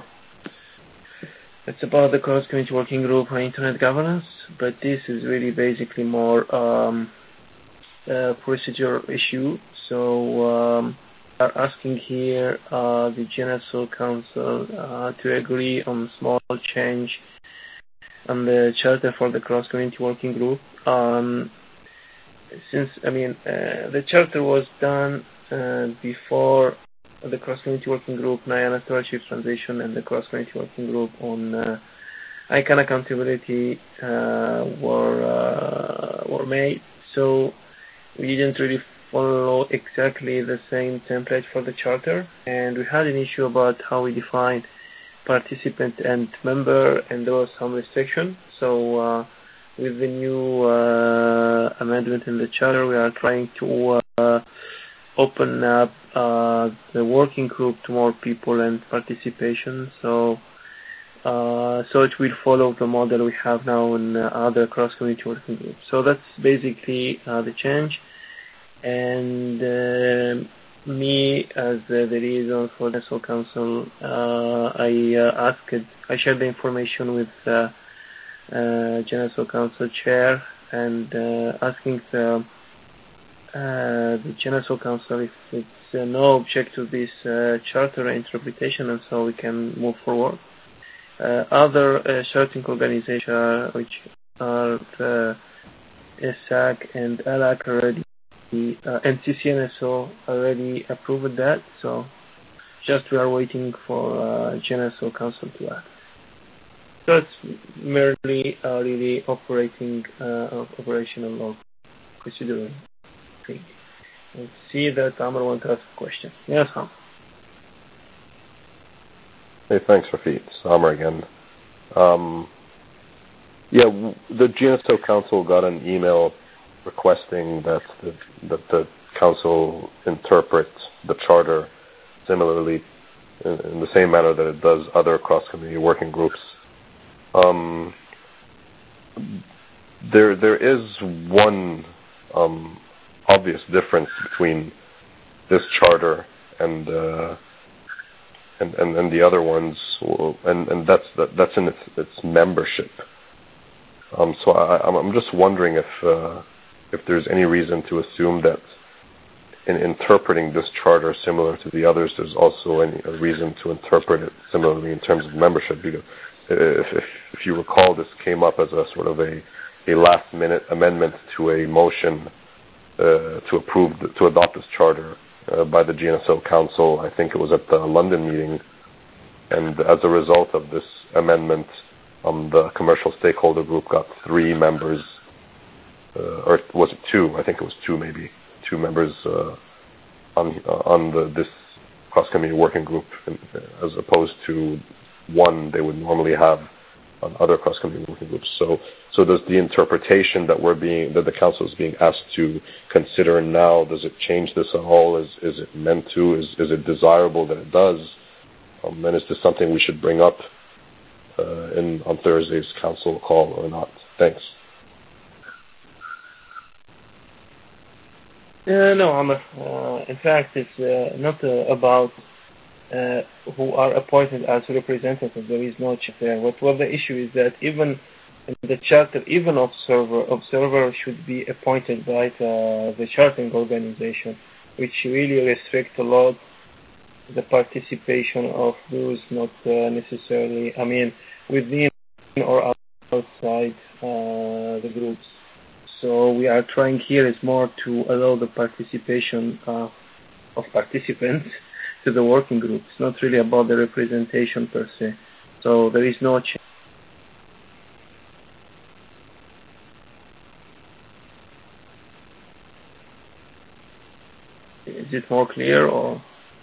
it's about the cross-community working group on internet governance, but this is really basically more um, a procedural issue. So um, are asking here uh, the G N S O Council uh, to agree on small change on the charter for the cross-community working group. Um, Since, I mean, uh, the charter was done uh, before the cross-community working group, I ANA stewardship transition, and the cross-community working group on uh, I CANN accountability uh, were uh, were made. So we didn't really follow exactly the same template for the charter, and we had an issue about how we define participant and member, and there was some restriction. So uh, with the new uh, amendment in the charter, we are trying to uh, open up uh, the working group to more people and participation. So, uh, so it will follow the model we have now in uh, other cross-community working groups. So that's basically uh, the change. And uh, me, as uh, the liaison for the G N S O Council, uh, I uh, asked, I shared the information with. Uh, Uh, G N S O Council Chair and uh, asking the, uh, the G N S O Council if it's uh, no object to this uh, charter interpretation, and so we can move forward. Uh, other uh, charting organizations, which are the S A C and A L A C already, uh, and C C N S O already approved that, so just we are waiting for uh, G N S O Council to act. So it's merely uh, really operating, uh, operational or procedural thing. Let's see that Amr wants to ask a question. Yes, Amr. Hey, thanks, Rafi. It's Amr again. Um, yeah, the G N S O Council got an email requesting that the, that the Council interpret the Charter similarly in, in the same manner that it does other cross-community working groups. Um, there, there is one um, obvious difference between this charter and uh, and, and and the other ones, and and that's that, that's in its its membership. Um, so I, I'm just wondering if uh, if there's any reason to assume that in interpreting this charter similar to the others, there's also any a reason to interpret it similarly in terms of membership, because If, if, if you recall, this came up as a sort of a, a last-minute amendment to a motion uh, to approve, the, to adopt this charter uh, by the G N S O Council. I think it was at the London meeting. And as a result of this amendment, um, the commercial stakeholder group got three members, uh, or was it two? I think it was two, maybe two members uh, on uh, on the this cross-committee working group, as opposed to one they would normally have on other cross-committee working groups. So, so does the interpretation that we're being that the council is being asked to consider now, does it change this at all? Is is it meant to? Is is it desirable that it does? Um, and is this something we should bring up uh, in on Thursday's council call or not? Thanks. Uh, no, I'm, uh, in fact, it's uh, not uh, about uh, who are appointed as representatives. There is no check there. What, what the issue is that even in the charter, even observer, observer should be appointed by the, the chartering organization, which really restrict a lot the participation of those not uh, necessarily, I mean, within or outside uh, the groups. So we are trying here is more to allow the participation uh, of participants to the working group. It's not really about the representation per se. So there is no change. Is it more clear or?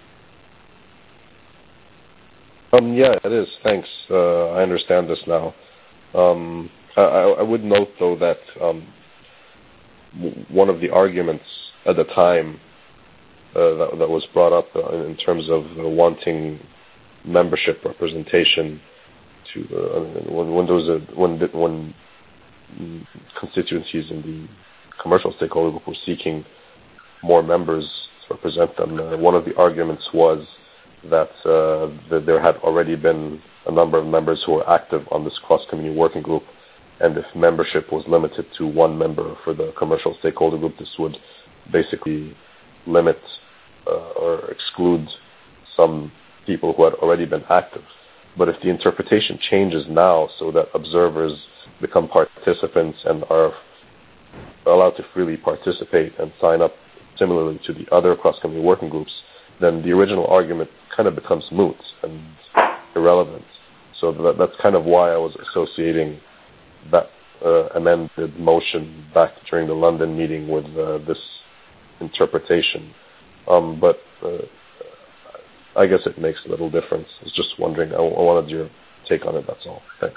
Um, yeah, it is. Thanks. Uh, I understand this now. Um, I, I would note, though, that um, w- one of the arguments at the time uh, that, that was brought up uh, in terms of uh, wanting membership representation to uh, when, when there was a when when constituencies in the commercial stakeholder group were seeking more members to represent them. Uh, one of the arguments was that, uh, that there had already been a number of members who were active on this cross-committee working group, and if membership was limited to one member for the commercial stakeholder group, this would basically limit uh, or exclude some people who had already been active. But if the interpretation changes now so that observers become participants and are allowed to freely participate and sign up similarly to the other cross-committee working groups, then the original argument kind of becomes moot and irrelevant. So that, that's kind of why I was associating that uh, amended motion back during the London meeting with uh, this interpretation. Um, but uh, I guess it makes a little difference. I was just wondering. I, I wanted your take on it, that's all. Thanks.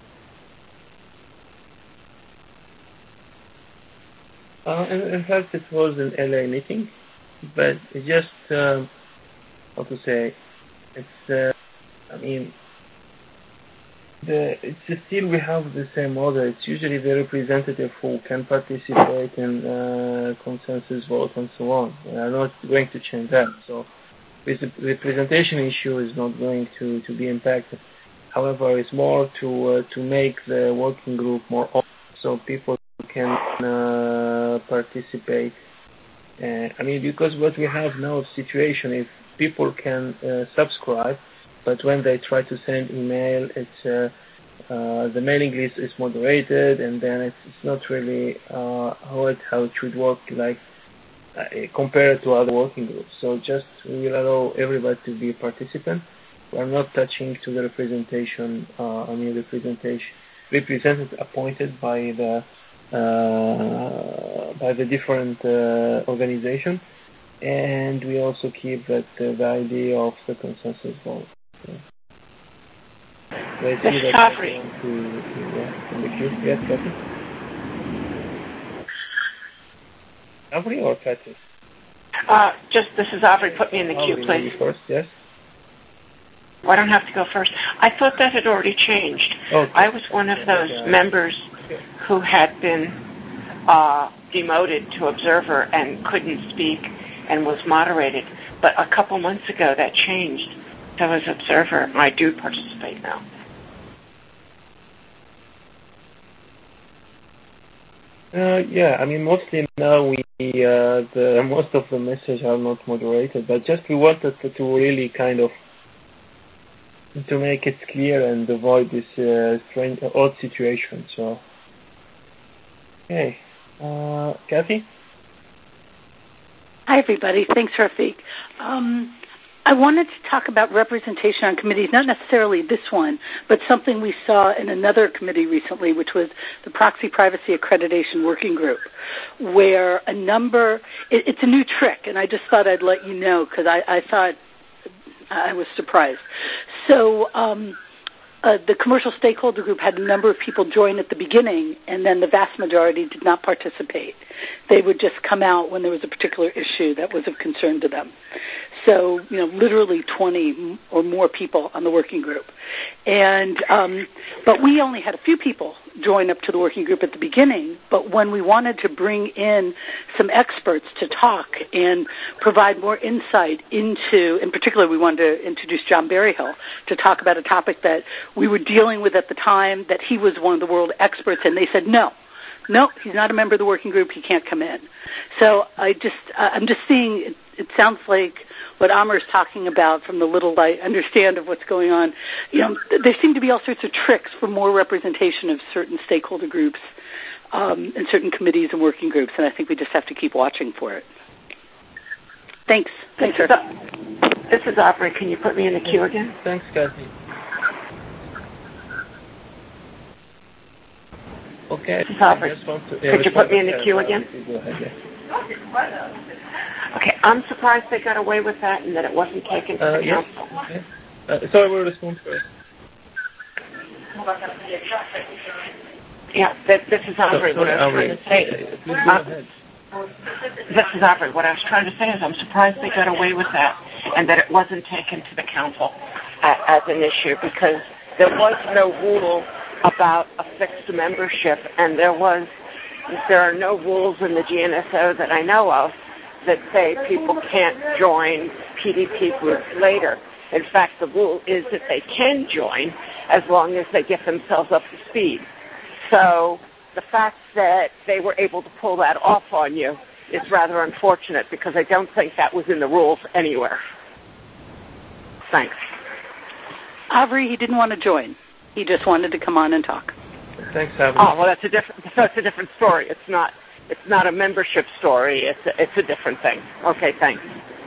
Uh, in, in fact, it was an L A meeting, but it just, uh, how to say, it's, uh, I mean, the, it's still we have the same order. It's usually the representative who can participate in uh, consensus vote and so on. We are not going to change that. So the representation issue is not going to, to be impacted. However, it's more to uh, to make the working group more open so people can uh, participate. Uh, I mean, because what we have now situation, if people can uh, subscribe, but when they try to send email, it's uh, uh, the mailing list is moderated, and then it's, it's not really uh, how it how it should work like uh, compared to other working groups. So just we will allow everybody to be a participant. We are not touching to the representation. Uh, I mean, representation representative appointed by the uh, by the different uh, organizations, and we also keep that uh, the idea of the consensus vote. Yeah. So I see that Savri. To, to, yeah, in the queue. Yes, Kathy. Savri or Kathy? Uh, just this is Aubrey. Put me in the queue, Aubrey, please. First, yes. Well, I don't have to go first. I thought that had already changed. Okay. I was one of those Okay. members who had been uh, demoted to observer and couldn't speak and was moderated. But a couple months ago, that changed. So as observer, I do participate now. Uh, yeah, I mean, mostly now we uh, the most of the messages are not moderated, but just we wanted to, to really kind of to make it clear and avoid this uh, strange, odd situation. So, okay, uh, Kathy. Hi, everybody. Thanks, Rafiq. Um, I wanted to talk about representation on committees, not necessarily this one, but something we saw in another committee recently, which was the Proxy Privacy Accreditation Working Group, where a number, it, it's a new trick, and I just thought I'd let you know because I, I thought I was surprised. So um, uh, the commercial stakeholder group had a number of people join at the beginning, and then the vast majority did not participate. They would just come out when there was a particular issue that was of concern to them. So, you know, literally twenty or more people on the working group. And, um, but we only had a few people join up to the working group at the beginning, but when we wanted to bring in some experts to talk and provide more insight into, in particular, we wanted to introduce John Berryhill to talk about a topic that we were dealing with at the time, that he was one of the world experts, and they said, no, no, he's not a member of the working group, he can't come in. So I just, uh, I'm just seeing, it, it sounds like what Amr is talking about from the little I understand of what's going on. You know, there seem to be all sorts of tricks for more representation of certain stakeholder groups um, and certain committees and working groups, and I think we just have to keep watching for it. Thanks. Thanks, sir. This is Aubrey. Can you put me in the queue again? Thanks, Kathy. Okay. Aubrey. Could you put me in the queue again? Go ahead, yes. Okay, I'm surprised they got away with that and that it wasn't taken to Uh, the yes. council. Okay. Uh, sorry, we'll respond first. Yeah, this, this is Aubrey. So, what sorry, I was Aubrey. trying to say. Uh, please go uh, ahead. This is Aubrey. What I was trying to say is I'm surprised they got away with that and that it wasn't taken to the council uh, as an issue, because there was no rule about a fixed membership, and there was there are no rules in the G N S O that I know of that say people can't join P D P groups later. In fact, the rule is that they can join as long as they get themselves up to speed. So the fact that they were able to pull that off on you is rather unfortunate, because I don't think that was in the rules anywhere. Thanks. Aubrey, he didn't want to join. He just wanted to come on and talk. Thanks, Aubrey. Oh, well, that's a different. So it's a different story. It's not. It's not a membership story. It's a, it's a different thing. Okay, thanks.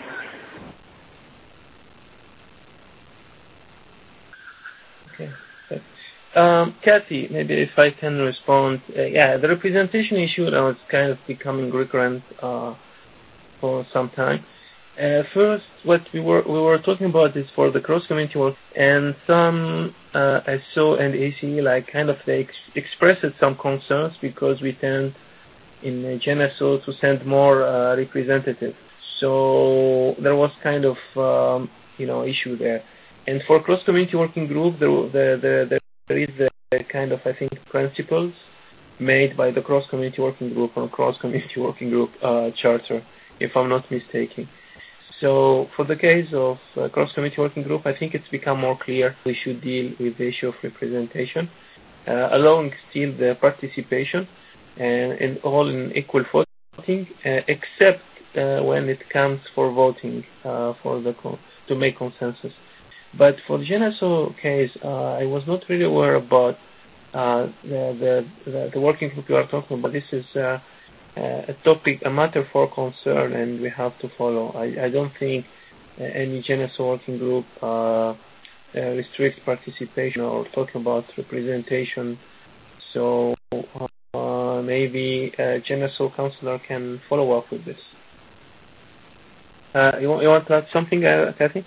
Okay. Um, Kathy, maybe if I can respond. Uh, yeah, the representation issue now is kind of becoming recurrent uh, for some time. Uh, first, what we were we were talking about is for the cross-community work, and some uh, S O and A C E, like kind of they ex- expressed some concerns because we tend in uh, G N S O to send more uh, representatives. So there was kind of um, you know issue there. And for cross-community working group, there the, the, the, there is the kind of I think principles made by the cross-community working group or cross-community working group uh, charter, if I'm not mistaken. So for the case of uh, cross-committee working group, I think it's become more clear we should deal with the issue of representation, uh, allowing still the participation and, and all in equal voting, uh, except uh, when it comes for voting uh, for the co- to make consensus. But for the G N S O case, uh, I was not really aware about uh, the, the, the the working group you are talking about. This is uh, Uh, a topic, a matter for concern, and we have to follow. I, I don't think uh, any G N S O working group uh, uh, restricts participation or talking about representation. So uh, maybe a G N S O counselor can follow up with this. Uh, you, want, you want to add something, uh, Kathy?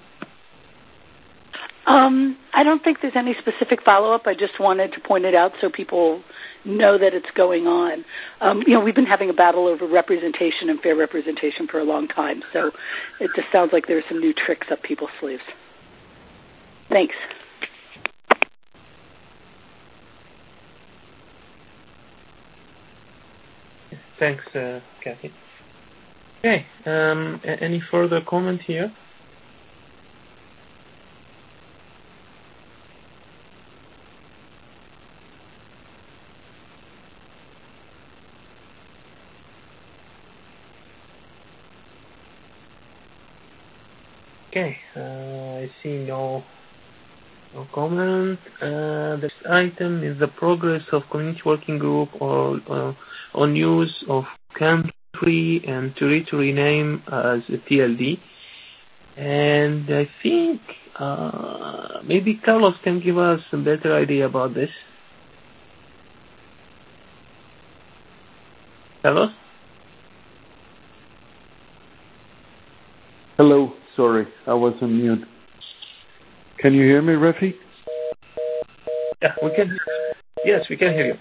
Um, I don't think there's any specific follow-up. I just wanted to point it out so people know that it's going on. Um, you know, we've been having a battle over representation and fair representation for a long time, so it just sounds like there's some new tricks up people's sleeves. Thanks. Thanks, uh, Kathy. Okay, um, any further comment here? Okay, uh, I see no, no comment. Uh, this item is the progress of community working group or uh, on use of camp free and to, re- to rename as T L D. And I think uh, maybe Carlos can give us a better idea about this. Carlos? Hello, sorry, I was on mute. Can you hear me, Rafi? Yeah, we can. Yes, we can hear you.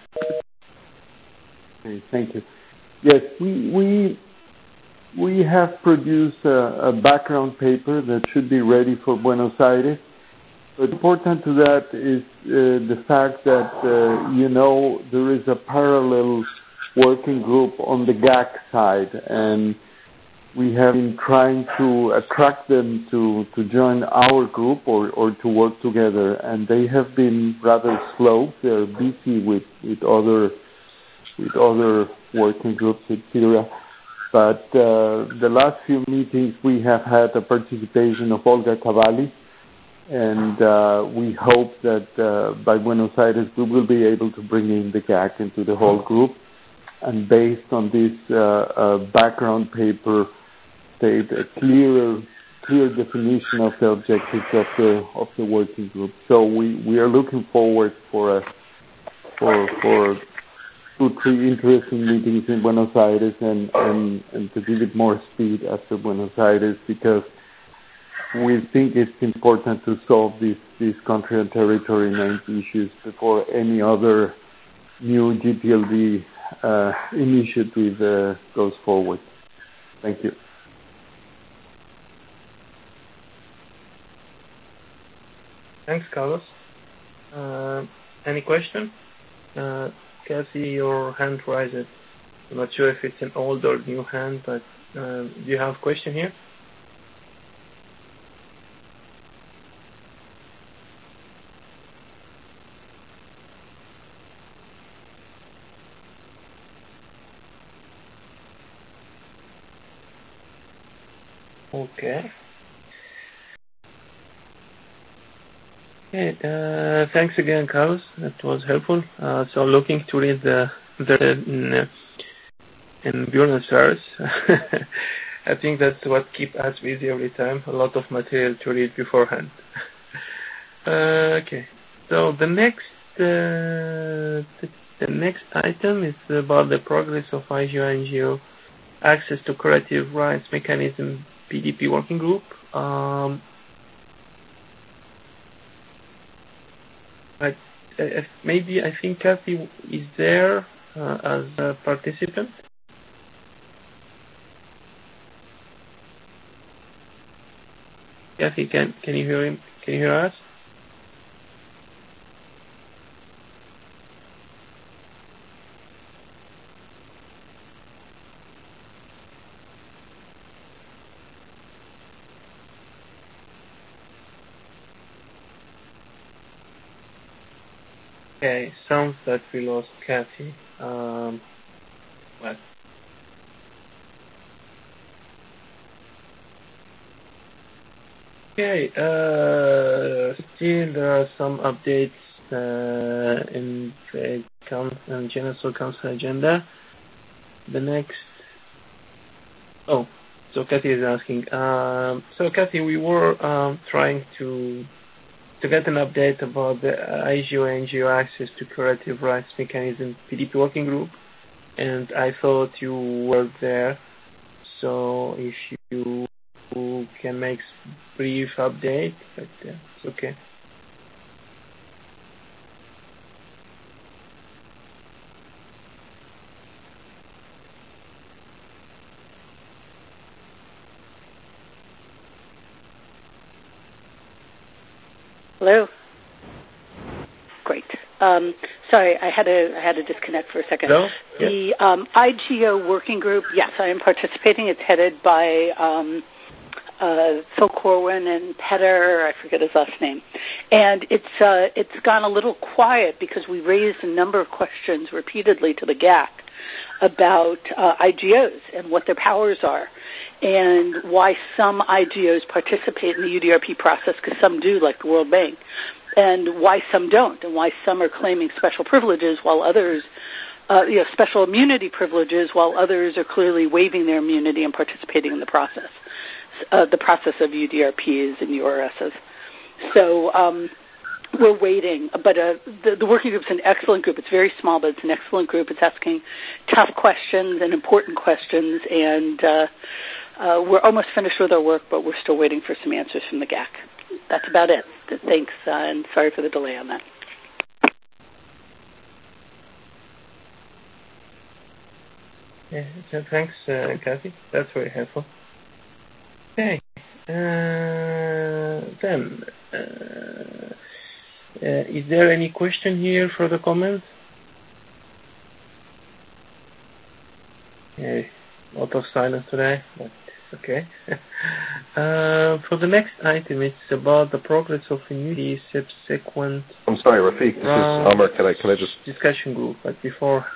Okay, thank you. Yes, we we we have produced a, a background paper that should be ready for Buenos Aires. But important to that is uh, the fact that uh, you know there is a parallel working group on the G A C side, and we have been trying to attract them to, to join our group or, or to work together, and they have been rather slow. They're busy with, with other with other working groups, et cetera. But uh, the last few meetings we have had the participation of Olga Cavalli, and uh, we hope that uh, by Buenos Aires we will be able to bring in the G A C into the whole group. And based on this uh, uh, background paper, state a clearer, clear definition of the objectives of the of the working group. So we, we are looking forward for a, for for two three interesting meetings in Buenos Aires and, and, and to give it more speed after Buenos Aires, because we think it's important to solve these these country and territory names issues before any other new G P L D uh, initiative uh, goes forward. Thank you. Thanks, Carlos. Uh, any question? Uh, Kathy, your hand rises. I'm not sure if it's an old or new hand, but uh, do you have a question here? Okay. Okay, uh, thanks again, Carlos. That was helpful. Uh, so looking to read the, the in, uh, in Buenos Aires. I think that's what keeps us busy every time. A lot of material to read beforehand. uh, okay. So the next uh, the, the next item is about the progress of I G O N G O access to corrective rights mechanism P D P working group. Um, I, uh, maybe I think Kathy is there uh, as a participant. Kathy, can can you hear him? Can you hear us? Okay, sounds that we lost Kathy. Um, what? Okay, uh, still there are some updates uh, in the Council, General Council agenda. The next, oh, so Kathy is asking. Um, so Kathy, we were um, trying to to get an update about the I G O N G O access to corrective rights mechanism P D P working group, and I thought you were there. So if you can make a brief update, but uh, it's okay. Hello. Great. Um, sorry, I had to I had to disconnect for a second. Hello? The um, I G O working group, yes, I am participating. It's headed by um, uh, Phil Corwin and Petter, I forget his last name. And it's uh, it's gone a little quiet because we raised a number of questions repeatedly to the G A C about uh, I G Os and what their powers are, and why some I G Os participate in the U D R P process, because some do, like the World Bank, and why some don't, and why some are claiming special privileges while others uh, you know, special immunity privileges, while others are clearly waiving their immunity and participating in the process, uh, the process of U D R Ps and U R Ss. So um, we're waiting, but uh, the, the working group's an excellent group. It's very small, but it's an excellent group. It's asking tough questions and important questions, and uh, uh, we're almost finished with our work, but we're still waiting for some answers from the G A C. That's about it. Thanks, uh, and sorry for the delay on that. Yeah, so thanks, uh, Kathy. That's very helpful. Okay. Uh, then, uh, uh, is there any question here for the comments? Okay, a lot of silence today, but it's okay. uh, for the next item, it's about the progress of a new subsequent. I'm sorry, Rafiq. This is Amr. Can I can I just discussion group? But before,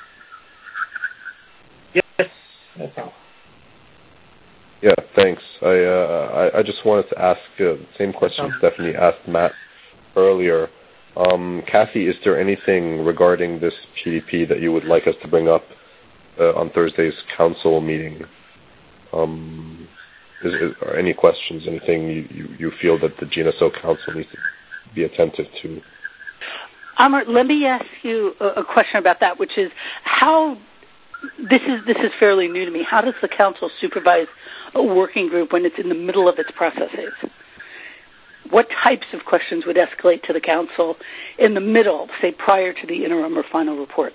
yes, that's all. Yeah, thanks. I uh, I, I just wanted to ask uh, the same question Stephanie asked Matt earlier. Um, Kathy, is there anything regarding this P D P that you would like us to bring up uh, on Thursday's council meeting? Um, is, is, are any questions, anything you, you, you feel that the G N S O Council needs to be attentive to? Amr, let me ask you a, a question about that, which is how... This is this is fairly new to me. How does the council supervise a working group when it's in the middle of its processes? What types of questions would escalate to the council in the middle, say prior to the interim or final reports?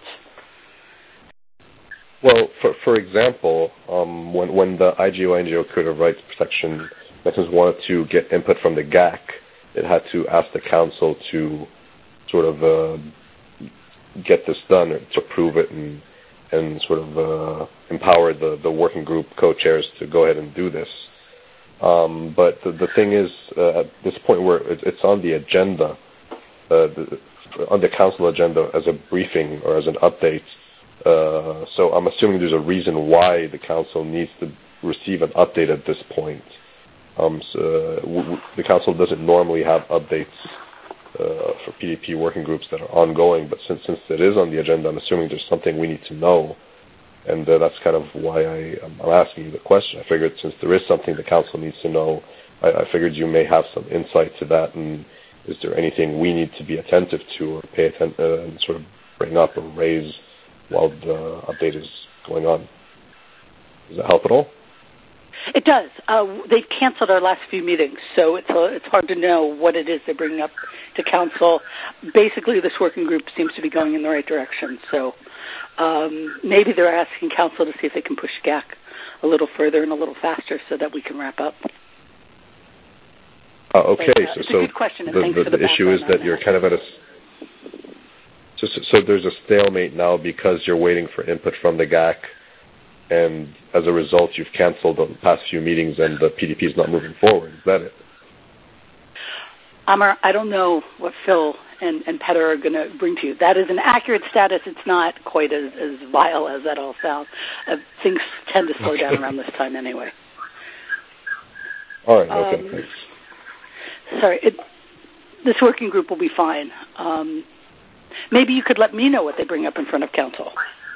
Well, for for example, um, when when the I G O N G O Creative Rights Protection Mechanism wanted to get input from the G A C, it had to ask the council to sort of uh, get this done, or to approve it, and and sort of uh, empower the, the working group co-chairs to go ahead and do this. Um, but the, the thing is, uh, at this point where it, it's on the agenda, uh, the, on the council agenda as a briefing or as an update, uh, so I'm assuming there's a reason why the council needs to receive an update at this point. Um, so, uh, w- w- the council doesn't normally have updates Uh, for P D P working groups that are ongoing, but since since it is on the agenda, I'm assuming there's something we need to know, and uh, that's kind of why I, I'm asking you the question. I figured since there is something the council needs to know, I, I figured you may have some insight to that, and is there anything we need to be attentive to or pay attention uh, and sort of bring up or raise while the update is going on? Does that help at all? It does. Uh, they've canceled our last few meetings, so it's uh, it's hard to know what it is they're bringing up to council. Basically, this working group seems to be going in the right direction, so um, maybe they're asking council to see if they can push G A C a little further and a little faster so that we can wrap up. Uh, okay, but, uh, so, it's a so good question, and the, thanks the, for the the issue is that you're kind of at a... So, so, so there's a stalemate now because you're waiting for input from the G A C, and as a result, you've canceled the past few meetings and the P D P is not moving forward. Is that it? Amr, I don't know what Phil and, and Petter are going to bring to you. That is an accurate status. It's not quite as, as vile as that all sounds. Uh, things tend to slow okay. down around this time anyway. All right, okay, um, thanks. Sorry, it, this working group will be fine. Um, maybe you could let me know what they bring up in front of council.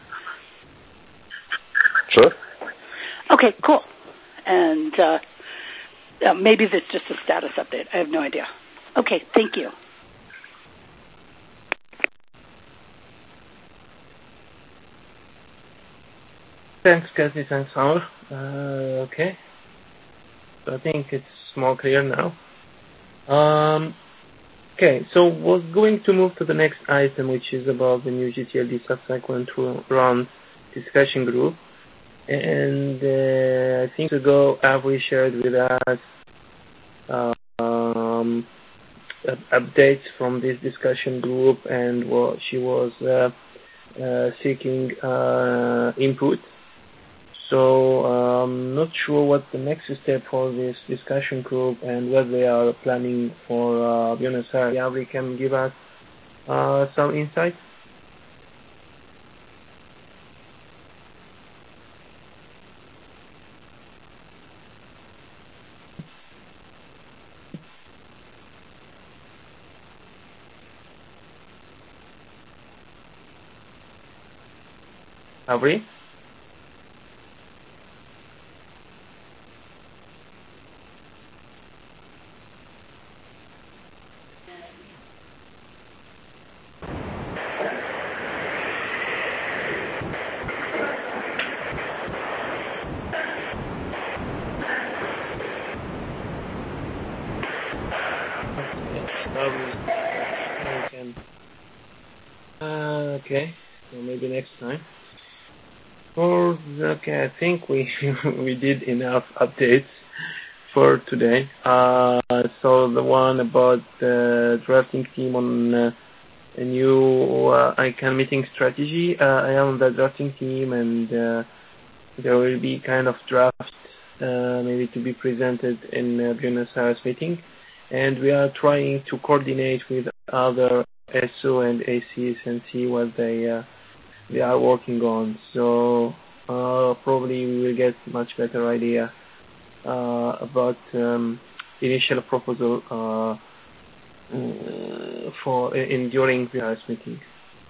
Sure. Okay, cool. And uh, uh, maybe that's just a status update. I have no idea. Okay, thank you. Thanks, Kathy. Thanks, Amr. Uh, okay. So I think it's more clear now. Um, okay, so we're going to move to the next item, which is about the new G T L D subsequent round discussion group. And uh, I think ago, Avery shared with us uh, um, updates from this discussion group and what she was uh, uh, seeking uh, input. So I'm um, not sure what the next step for this discussion group and what they are planning for uh, Buenos Aires. Avery can give us uh, some insight. Avery? Uh, okay, so maybe next time. Or okay, I think we we did enough updates for today. Uh, so the one about the drafting team on uh, a new uh, ICANN meeting strategy. Uh, I am on the drafting team, and uh, there will be kind of draft uh, maybe to be presented in uh, Buenos Aires meeting, and we are trying to coordinate with other S O and A Cs and see what they uh, they are working on. So uh, probably we will get much better idea uh, about um, initial proposal uh, uh, for in during the meeting.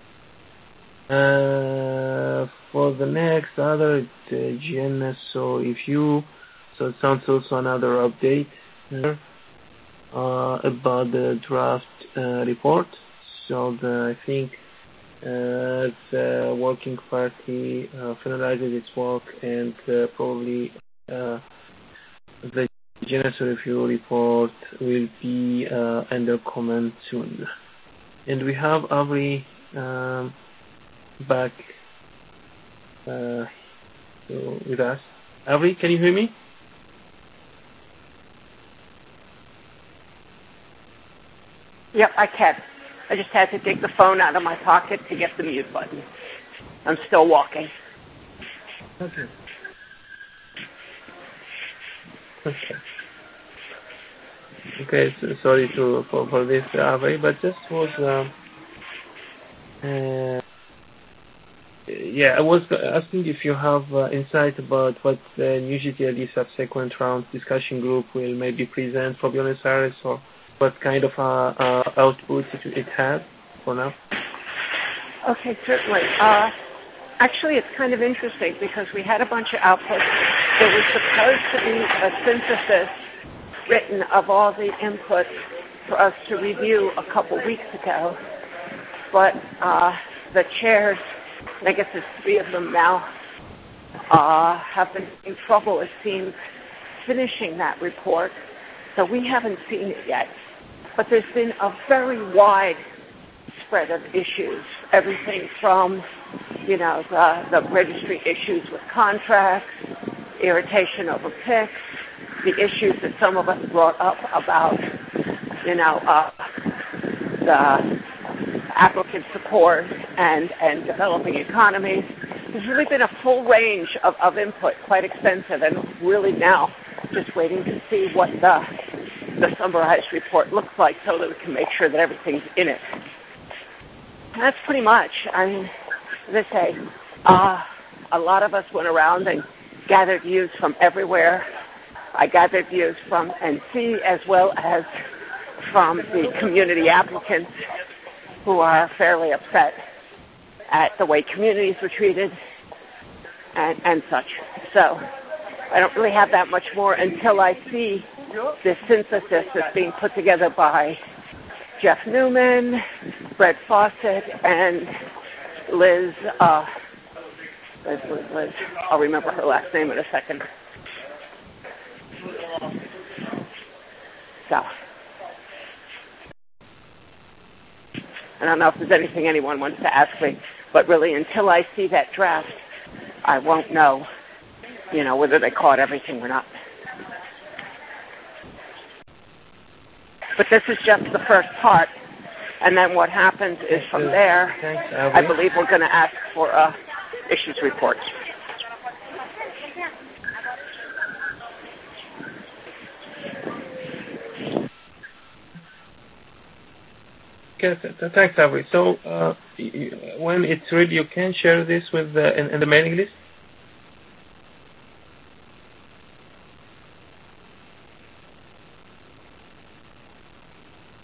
Uh, for the next other uh, G N S, so if you so it sounds also another update here uh, about the draft uh, report. So the, I think uh, the working party uh, finalizes its work, and uh, probably uh, the G N S review report will be uh, under comment soon. And we have Avery um, back uh, so with us. Avery, can you hear me? Yep, I can. I just had to take the phone out of my pocket to get the mute button. I'm still walking. Okay. Okay. Okay. So sorry to for, for this, Avery, but just was um, uh, yeah, I was asking if you have uh, insight about what the new G T L D subsequent round discussion group will maybe present for Buenos Aires, or what kind of uh, uh, output it, it has for now? Okay, certainly. Uh, actually, it's kind of interesting because we had a bunch of outputs. There was supposed to be a synthesis written of all the inputs for us to review a couple weeks ago, but uh, the chairs, I guess there's three of them now, uh, have been in trouble, it seems, finishing that report. So we haven't seen it yet. But there's been a very wide spread of issues, everything from, you know, the, the registry issues with contracts, irritation over P I Cs, the issues that some of us brought up about, you know, uh, the applicant support and, and developing economies. There's really been a full range of, of input, quite extensive, and really now just waiting to see what the, the summarized report looks like so that we can make sure that everything's in it. And that's pretty much, I mean, as I say, uh, a lot of us went around and gathered views from everywhere. I gathered views from N C as well as from the community applicants who are fairly upset at the way communities were treated and, and such. So I don't really have that much more until I see this synthesis that's being put together by Jeff Newman, Brett Fawcett, and Liz, uh, Liz, Liz, Liz, I'll remember her last name in a second. So, I don't know if there's anything anyone wants to ask me, but really until I see that draft, I won't know, you know, whether they caught everything or not. But this is just the first part, and then what happens is from there, I believe we're going to ask for a issues report. Okay, thanks, Avery. So uh, when it's ready, you can share this with the, in, in the mailing list?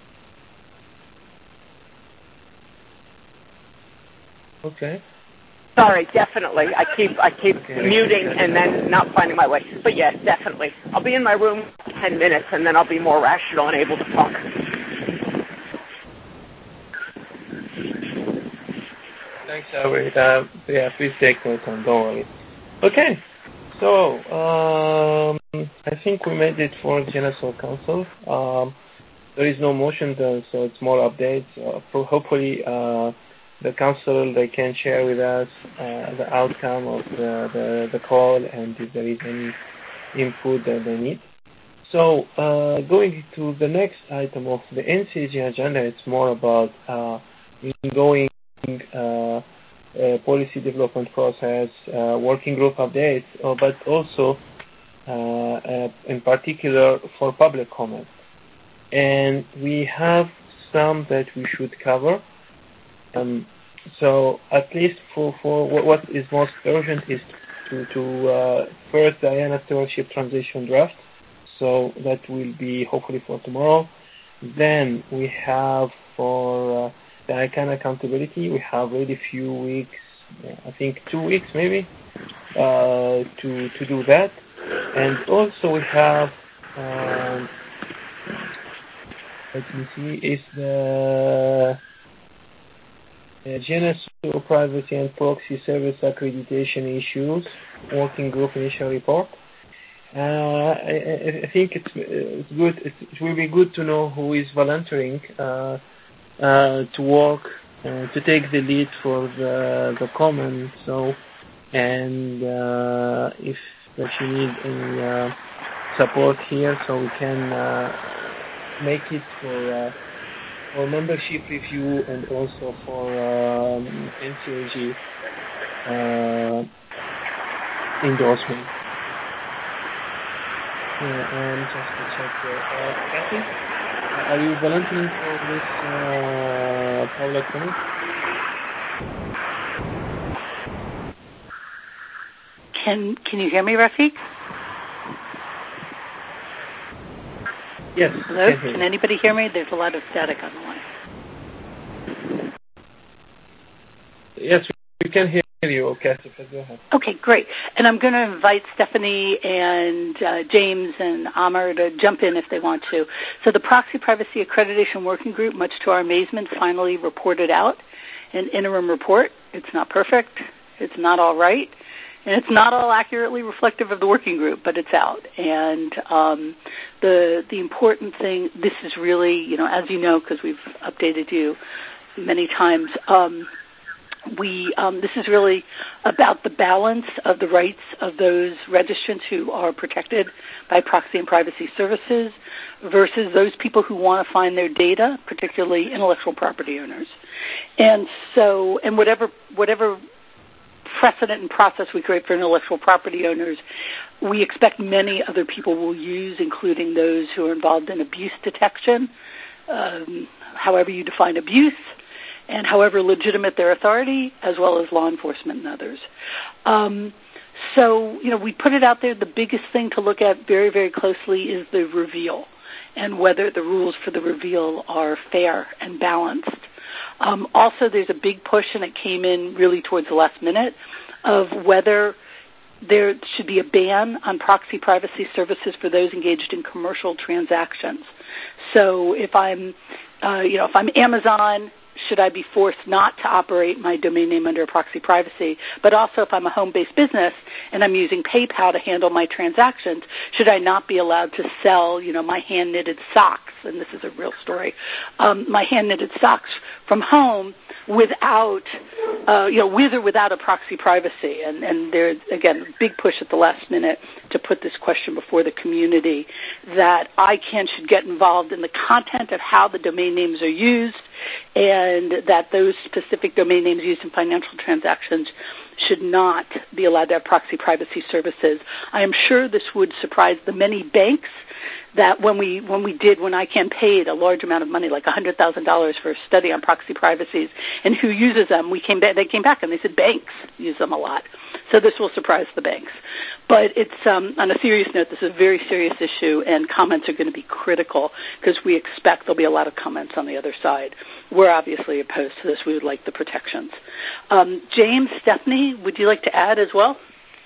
Okay. Sorry, definitely. I keep I keep muting and then not finding my way. But yes, definitely. I'll be in my room in ten minutes, and then I'll be more rational and able to talk. Thanks, Howard. Uh, yeah, please take notes and don't worry. Okay, so um, I think we made it for G N S O Council. Um, there is no motion, though, so it's more updates. Uh, so hopefully, uh, the council, they can share with us uh, the outcome of the, the, the call and if there is any input that they need. So uh, going to the next item of the N C A G agenda, it's more about uh, ongoing uh, uh, policy development process, uh, working group updates, uh, but also uh, uh, in particular for public comment. And we have some that we should cover. Um, so at least for, for what is most urgent is to, to uh, first the I A N A stewardship transition draft. So that will be hopefully for tomorrow. Then we have for uh, the I C A N accountability, we have really few weeks, I think two weeks maybe, uh, to, to do that. And also we have, um, let me see, is the Uh, G N S O privacy and proxy service accreditation issues working group initial report. Uh, I, I think it's, it's good. It's, it will be good to know who is volunteering uh, uh, to work uh, to take the lead for the the comment. So, and uh, if if you need any uh, support here, so we can uh, make it for. Uh, For membership review and also for um, N C A G uh, endorsement. Yeah, and just to check here. Uh, Kathy, are you volunteering for this uh, public comment? Can Can you hear me, Rafiq? Yes. Hello? Can, can anybody hear me? There's a lot of static on the line. Yes, we can hear you. Okay, so go ahead. Okay, great. And I'm going to invite Stephanie and uh, James and Amar to jump in if they want to. So the Proxy Privacy Accreditation Working Group, much to our amazement, finally reported out an interim report. It's not perfect. It's not all right. And it's not all accurately reflective of the working group, but it's out. And um, the the important thing, this is really, you know, as you know, because we've updated you many times, um, we um, this is really about the balance of the rights of those registrants who are protected by proxy and privacy services versus those people who want to find their data, particularly intellectual property owners. And so, and whatever whatever. precedent and process we create for intellectual property owners, we expect many other people will use, including those who are involved in abuse detection, um, however you define abuse, and however legitimate their authority, as well as law enforcement and others. Um, so, you know, we put it out there. The biggest thing to look at very, very closely is the reveal and whether the rules for the reveal are fair and balanced. Um, also, there's a big push, and it came in really towards the last minute, of whether there should be a ban on proxy privacy services for those engaged in commercial transactions. So if I'm, uh, you know, if I'm Amazon, should I be forced not to operate my domain name under proxy privacy? But also if I'm a home-based business and I'm using PayPal to handle my transactions, should I not be allowed to sell, you know, my hand-knitted socks, and this is a real story, um, my hand-knitted socks from home without, uh, you know, with or without a proxy privacy? And, and there's, again, a big push at the last minute to put this question before the community that I C A N should get involved in the content of how the domain names are used, and that those specific domain names used in financial transactions should not be allowed to have proxy privacy services. I am sure this would surprise the many banks that when we when we did when I C A N paid a large amount of money, like one hundred thousand dollars for a study on proxy privacies and who uses them, we came back. They came back and they said banks use them a lot. So this will surprise the banks. But it's um, on a serious note. This is a very serious issue, and comments are going to be critical because we expect there'll be a lot of comments on the other side. We're obviously opposed to this. We would like the protections. Um, James, Stephanie, would you like to add as well?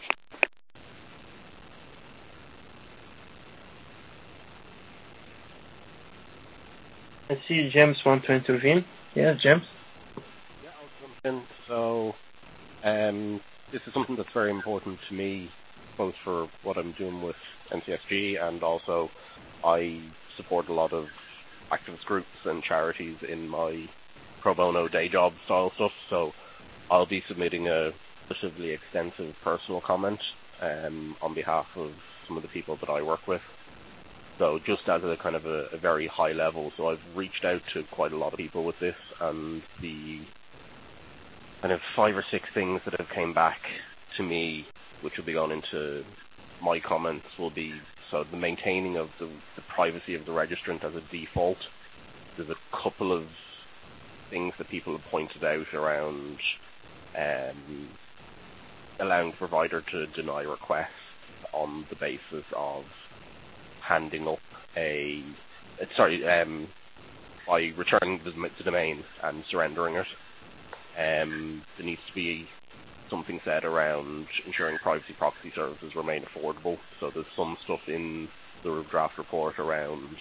I see James want to intervene. Yeah, James. Yeah, I'll jump in. So, um, this is something that's very important to me, both for what I'm doing with N C S G and also I support a lot of activist groups and charities in my pro bono day job style stuff. So, I'll be submitting a relatively extensive personal comment um, on behalf of some of the people that I work with. So just as a kind of a, a very high level, so I've reached out to quite a lot of people with this, and the kind of five or six things that have came back to me, which will be going into my comments, will be, so the maintaining of the, the privacy of the registrant as a default. There's a couple of things that people have pointed out around um, allowing the provider to deny requests on the basis of handing up a, uh, sorry, um, by returning the, the domain and surrendering it. Um, there needs to be something said around ensuring privacy proxy services remain affordable. So there's some stuff in the draft report around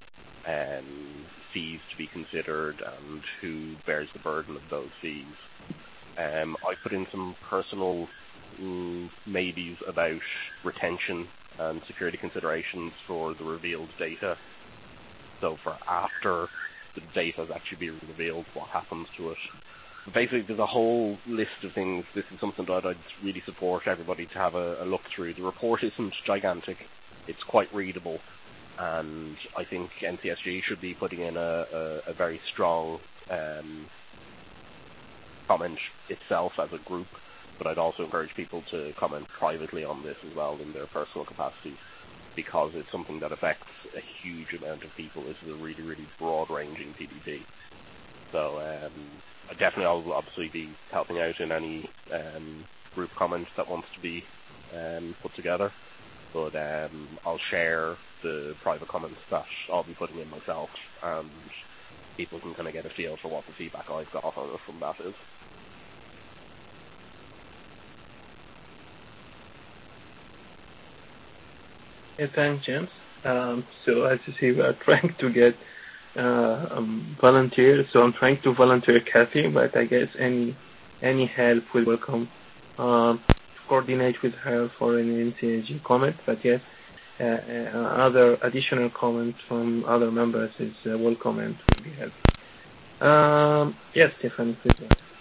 um, fees to be considered and who bears the burden of those fees. Um, I put in some personal mm, maybes about retention and security considerations for the revealed data. So for after the data has actually been revealed, what happens to it. But basically, there's a whole list of things. This is something that I'd really support everybody to have a, a look through. The report isn't gigantic. It's quite readable. And I think N C S G should be putting in a, a, a very strong um, comment itself as a group. But I'd also encourage people to comment privately on this as well in their personal capacities, because it's something that affects a huge amount of people. This is a really, really broad-ranging P D P. So um, I definitely I'll obviously be helping out in any um, group comments that wants to be um, put together. But um, I'll share the private comments that I'll be putting in myself, and people can kind of get a feel for what the feedback I've got on it from that is. Okay, thanks, James. Um, so as you see, we are trying to get uh, um, volunteers. So I'm trying to volunteer Kathy, but I guess any any help will welcome. Um, to coordinate with her for an N C S G comment, but yes, uh, uh, other additional comments from other members is uh, welcome and will be helpful. Um, yes, Stephanie, please.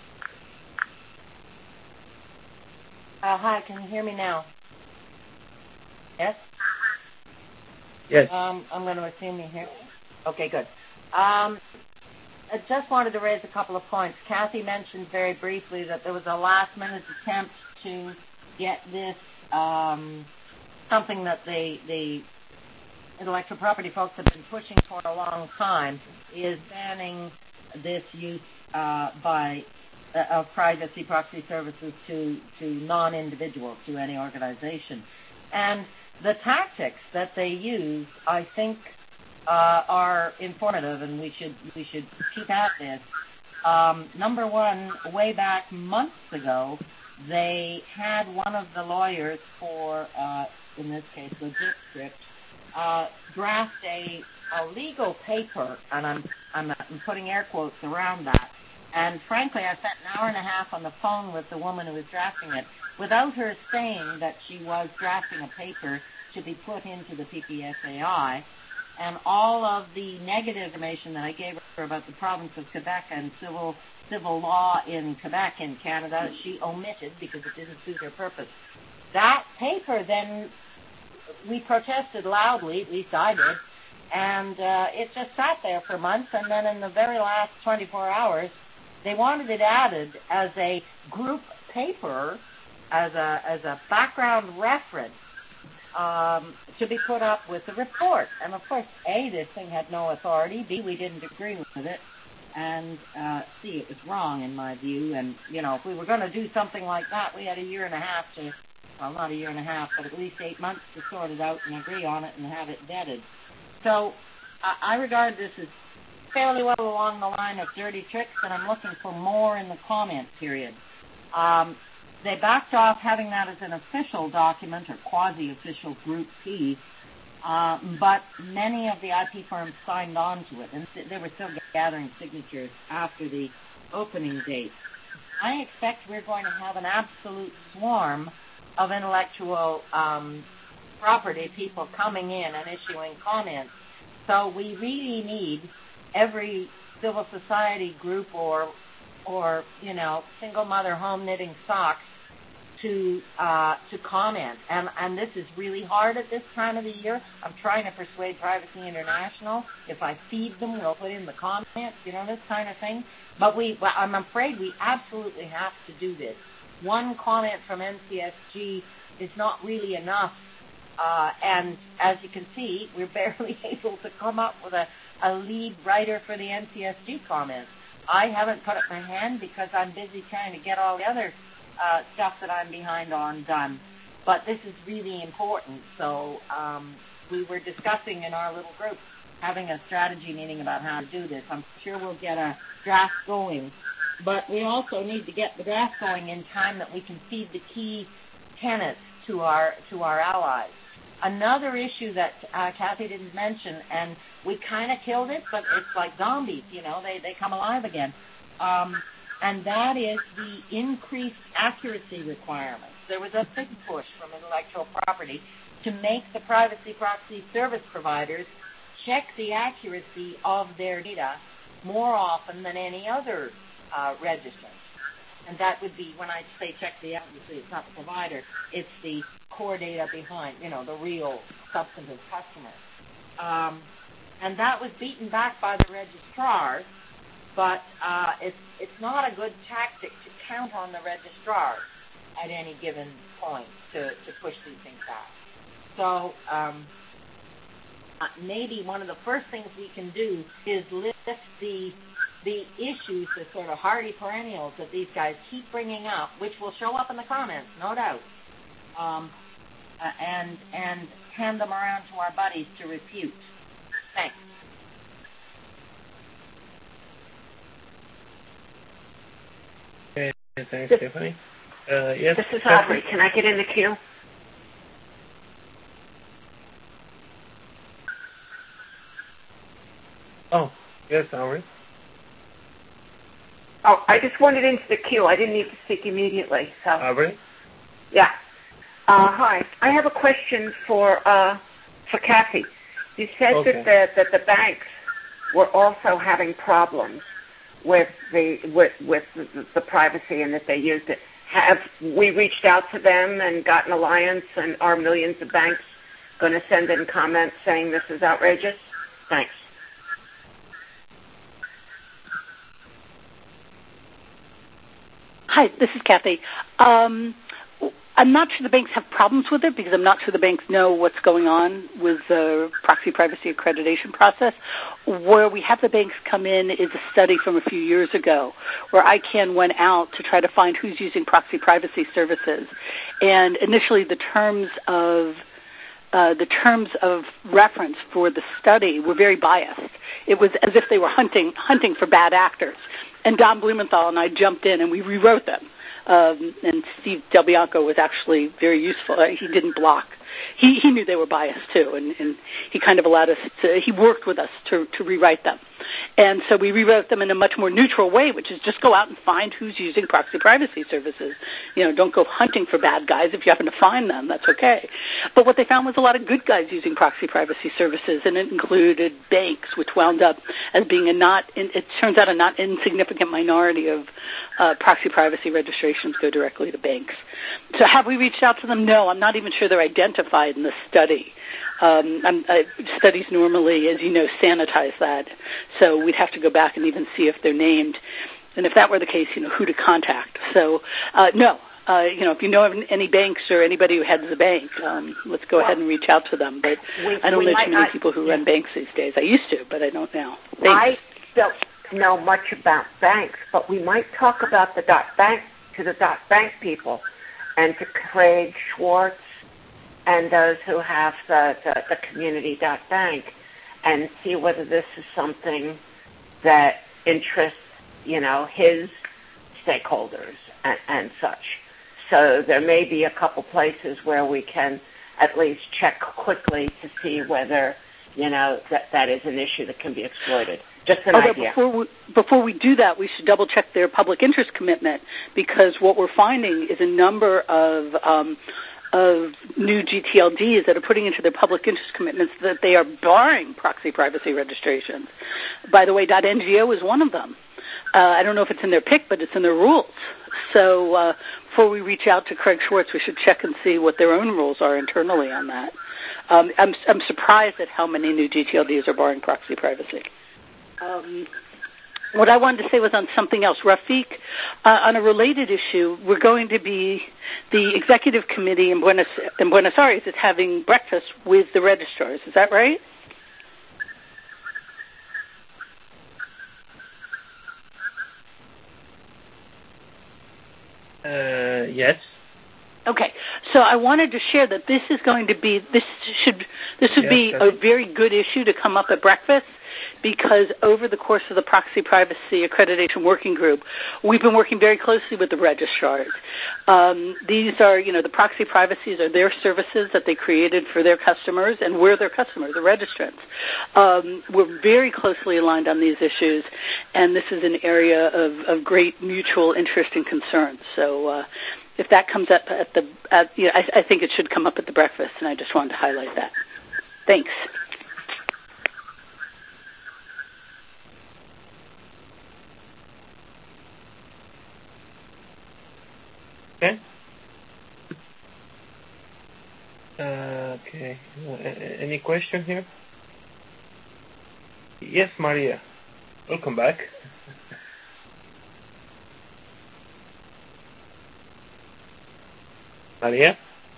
Uh, hi, can you hear me now? Yes? Yes. Um, I'm going to assume you hear me. Okay, good. Um, I just wanted to raise a couple of points. Kathy mentioned very briefly that there was a last-minute attempt to get this, um, something that the, the intellectual property folks have been pushing for a long time, is banning this use uh, by uh, of privacy proxy services to, to non-individuals, to any organization. And the tactics that they use, I think, uh, are informative, and we should we should keep at this. Um, number one, way back months ago, they had one of the lawyers for, uh, in this case, LegitScript, uh, draft a, a legal paper, and I'm, I'm I'm putting air quotes around that. And frankly, I spent an hour and a half on the phone with the woman who was drafting it, without her saying that she was drafting a paper to be put into the P P S A I. And all of the negative information that I gave her about the province of Quebec and civil civil law in Quebec and Canada, she omitted because it didn't suit her purpose. That paper then, we protested loudly, at least I did, and uh, it just sat there for months, and then in the very last twenty-four hours, they wanted it added as a group paper, as a as a background reference um, to be put up with the report. And, of course, A, this thing had no authority. B, we didn't agree with it. And uh, C, it was wrong in my view. And, you know, if we were going to do something like that, we had a year and a half to, well, not a year and a half, but at least eight months to sort it out and agree on it and have it vetted. So I, I regard this as fairly well along the line of dirty tricks, and I'm looking for more in the comment period. Um, they backed off having that as an official document or quasi-official Group P, uh, but many of the I P firms signed on to it, and they were still gathering signatures after the opening date. I expect we're going to have an absolute swarm of intellectual um, property people coming in and issuing comments. So we really need every civil society group or, or you know, single mother home knitting socks to uh, to comment. And, and this is really hard at this time of the year. I'm trying to persuade Privacy International. If I feed them, we'll put in the comments, you know, this kind of thing. But we, well, I'm afraid we absolutely have to do this. One comment from N C S G is not really enough. Uh, and as you can see, we're barely able to come up with a, a lead writer for the N C S G comments. I haven't put up my hand because I'm busy trying to get all the other uh, stuff that I'm behind on done. But this is really important. So um, we were discussing in our little group having a strategy meeting about how to do this. I'm sure we'll get a draft going. But we also need to get the draft going in time that we can feed the key tenets to our to our allies. Another issue that uh, Kathy didn't mention, and we kind of killed it, but it's like zombies, you know, they, they come alive again, um, and that is the increased accuracy requirements. There was a big push from intellectual property to make the privacy proxy service providers check the accuracy of their data more often than any other uh, registrant. And that would be, when I say check the accuracy, it's not the provider, it's the core data behind, you know, the real substantive customer. Um, and that was beaten back by the registrars, but uh, it's, it's not a good tactic to count on the registrars at any given point to, to push these things back. So um, uh, maybe one of the first things we can do is lift the the issues, the sort of hardy perennials that these guys keep bringing up, which will show up in the comments, no doubt, um, uh, and and hand them around to our buddies to refute. Thanks. Okay, thanks, this, Stephanie. Uh, yes, this is Audrey. Can I get in the queue? Oh, yes, Audrey. Oh, I just wanted into the queue. I didn't need to speak immediately. So. Aubrey? Yeah. Uh, hi. I have a question for uh, for Kathy. You said okay. that the that the banks were also having problems with the with with the, the privacy and that they used it. Have we reached out to them and got an alliance, and are millions of banks going to send in comments saying this is outrageous? Thanks. Hi, this is Kathy. Um, I'm not sure the banks have problems with it because I'm not sure the banks know what's going on with the proxy privacy accreditation process. Where we have the banks come in is a study from a few years ago where I C A N went out to try to find who's using proxy privacy services. And initially the terms of Uh, the terms of reference for the study were very biased. It was as if they were hunting hunting for bad actors. And Don Blumenthal and I jumped in and we rewrote them. Um, and Steve Del Bianco was actually very useful. Uh, he didn't block. He, he knew they were biased too, and, and he kind of allowed us to, he worked with us to, to rewrite them. And so we rewrote them in a much more neutral way, which is just go out and find who's using proxy privacy services. You know, don't go hunting for bad guys. If you happen to find them, that's okay. But what they found was a lot of good guys using proxy privacy services, and it included banks, which wound up as being a not, it turns out a not insignificant minority of uh, proxy privacy registrations go directly to banks. So have we reached out to them? No, I'm not even sure they're identified in the study. Um, I'm, uh, studies normally, as you know, sanitize that. So we'd have to go back and even see if they're named. And if that were the case, you know, who to contact. So, uh, no, uh, you know, if you know of any banks or anybody who heads a bank, um, let's go well, ahead and reach out to them. But we, I don't know might, too many I, people who run banks these days. I used to, but I don't now. Thanks. I don't know much about banks, but we might talk about the dot bank to the dot bank people and to Craig Schwartz and those who have the, the, the community dot bank and see whether this is something that interests, you know, his stakeholders and, and such. So there may be a couple places where we can at least check quickly to see whether, you know, that, that is an issue that can be exploited. Just an Although idea. Before we, before we do that, we should double check their public interest commitment, because what we're finding is a number of um, of new G T L Ds that are putting into their public interest commitments that they are barring proxy privacy registrations. By the way, .ngo is one of them. Uh, I don't know if it's in their P I C, but it's in their rules. So uh, before we reach out to Craig Schwartz, we should check and see what their own rules are internally on that. Um, I'm, I'm surprised at how many new G T L Ds are barring proxy privacy. Um, what I wanted to say was on something else. Rafiq, uh, on a related issue, we're going to be, the executive committee in Buenos, in Buenos Aires is having breakfast with the registrars. Is that right? Uh, yes. Okay, so I wanted to share that this is going to be, this should, this would yes, be a very good issue to come up at breakfast, because over the course of the Proxy Privacy Accreditation Working Group, we've been working very closely with the registrars. Um, these are, you know, the proxy privacies are their services that they created for their customers, and we're their customers, the registrants. Um, we're very closely aligned on these issues, and this is an area of, of great mutual interest and concern. So uh, if that comes up at the, at, you know, I, I think it should come up at the breakfast, and I just wanted to highlight that. Thanks. Okay. Uh, okay. Uh, any question here? Yes, Maria. Welcome back. Maria?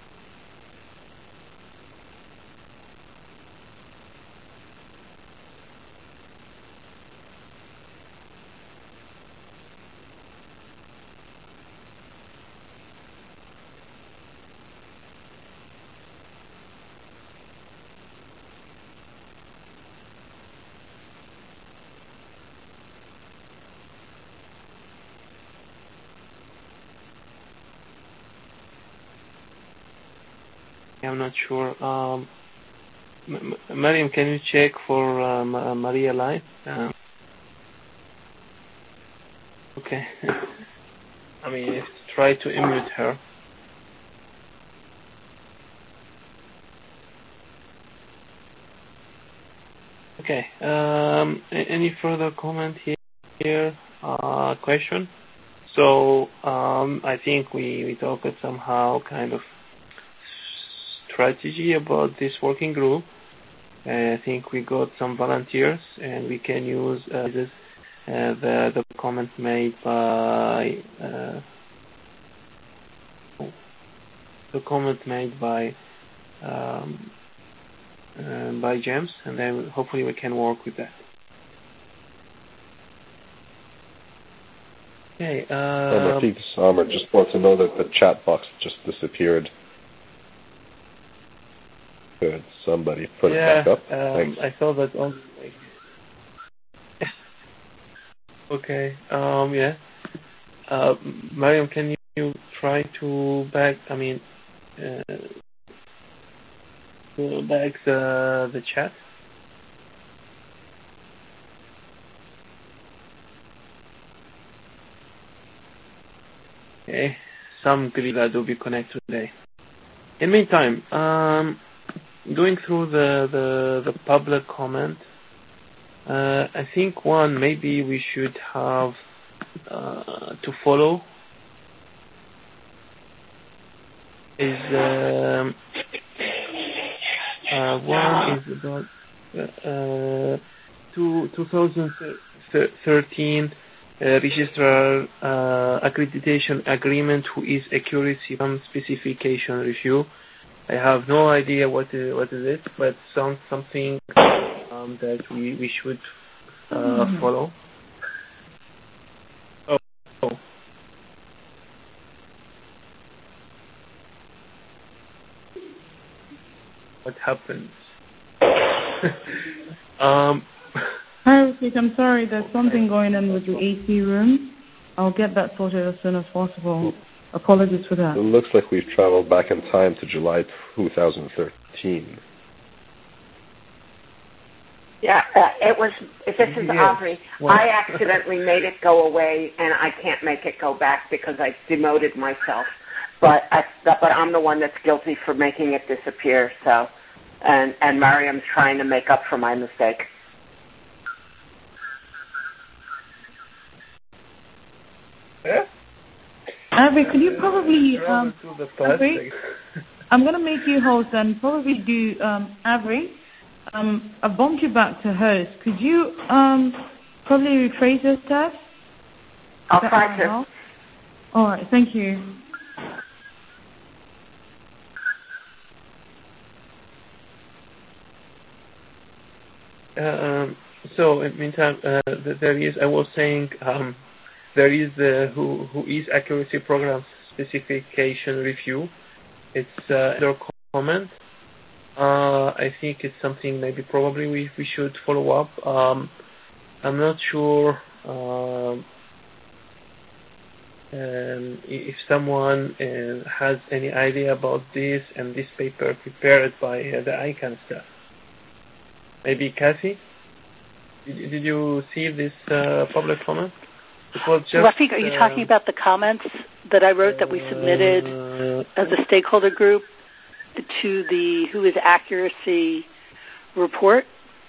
I'm not sure. Um, M- Mariam, can you check for um, uh, Maria line? Uh, okay. I mean, try to unmute her. Okay. Um, any further comment here? Uh, question? So um, I think we, we talked somehow kind of strategy about this working group. I think we got some volunteers, and we can use uh, this, uh, the the comment made by uh, the comment made by um, uh, by James, and then hopefully we can work with that. Okay. Um, Rafiq Samar just wants to know that the chat box just disappeared. Could somebody put yeah, it back up? Um, Thanks. I saw that on. Okay. Um. Yeah. Uh, Mariam, can you, you try to back? I mean, uh, to back the the chat. Okay. Some believe that will be connected today. In the meantime, um, going through the the, the public comment, uh, I think one maybe we should have uh, to follow is um, uh, one is about uh, two, twenty thirteen uh, registrar uh, accreditation agreement, who is accuracy from specification review. I have no idea what is, what is it, but sounds something um, that we, we should uh, mm-hmm. follow. Oh. oh. What happens? um, Hi, Rafik. I'm sorry. There's something going on with the A C room. I'll get that sorted as soon as possible. Apologies for that. It looks like we've traveled back in time to July two thousand thirteen. Yeah, uh, it was. This is yes. Aubrey. Well, I accidentally made it go away, and I can't make it go back because I demoted myself. But I, but I'm the one that's guilty for making it disappear. So, and and Mariam's trying to make up for my mistake. Yeah. Abby, could you probably, um, Abby, I'm going to make you host and probably do, um, Abby, um, I bumped you back to host. Could you, um, probably rephrase your test? I'll try to. All right, thank you. Uh, um, so, in the meantime, uh, there is, I was saying, um, there is the who who is accuracy program specification review. It's uh, their comment. Uh, I think it's something maybe probably we we should follow up. Um, I'm not sure um, um, if someone uh, has any idea about this and this paper prepared by uh, the I CANN staff. Maybe Kathy, did, did you see this uh, public comment? Just, Rafik, are you uh, talking about the comments that I wrote that we submitted uh, as a stakeholder group to the Who is Accuracy report?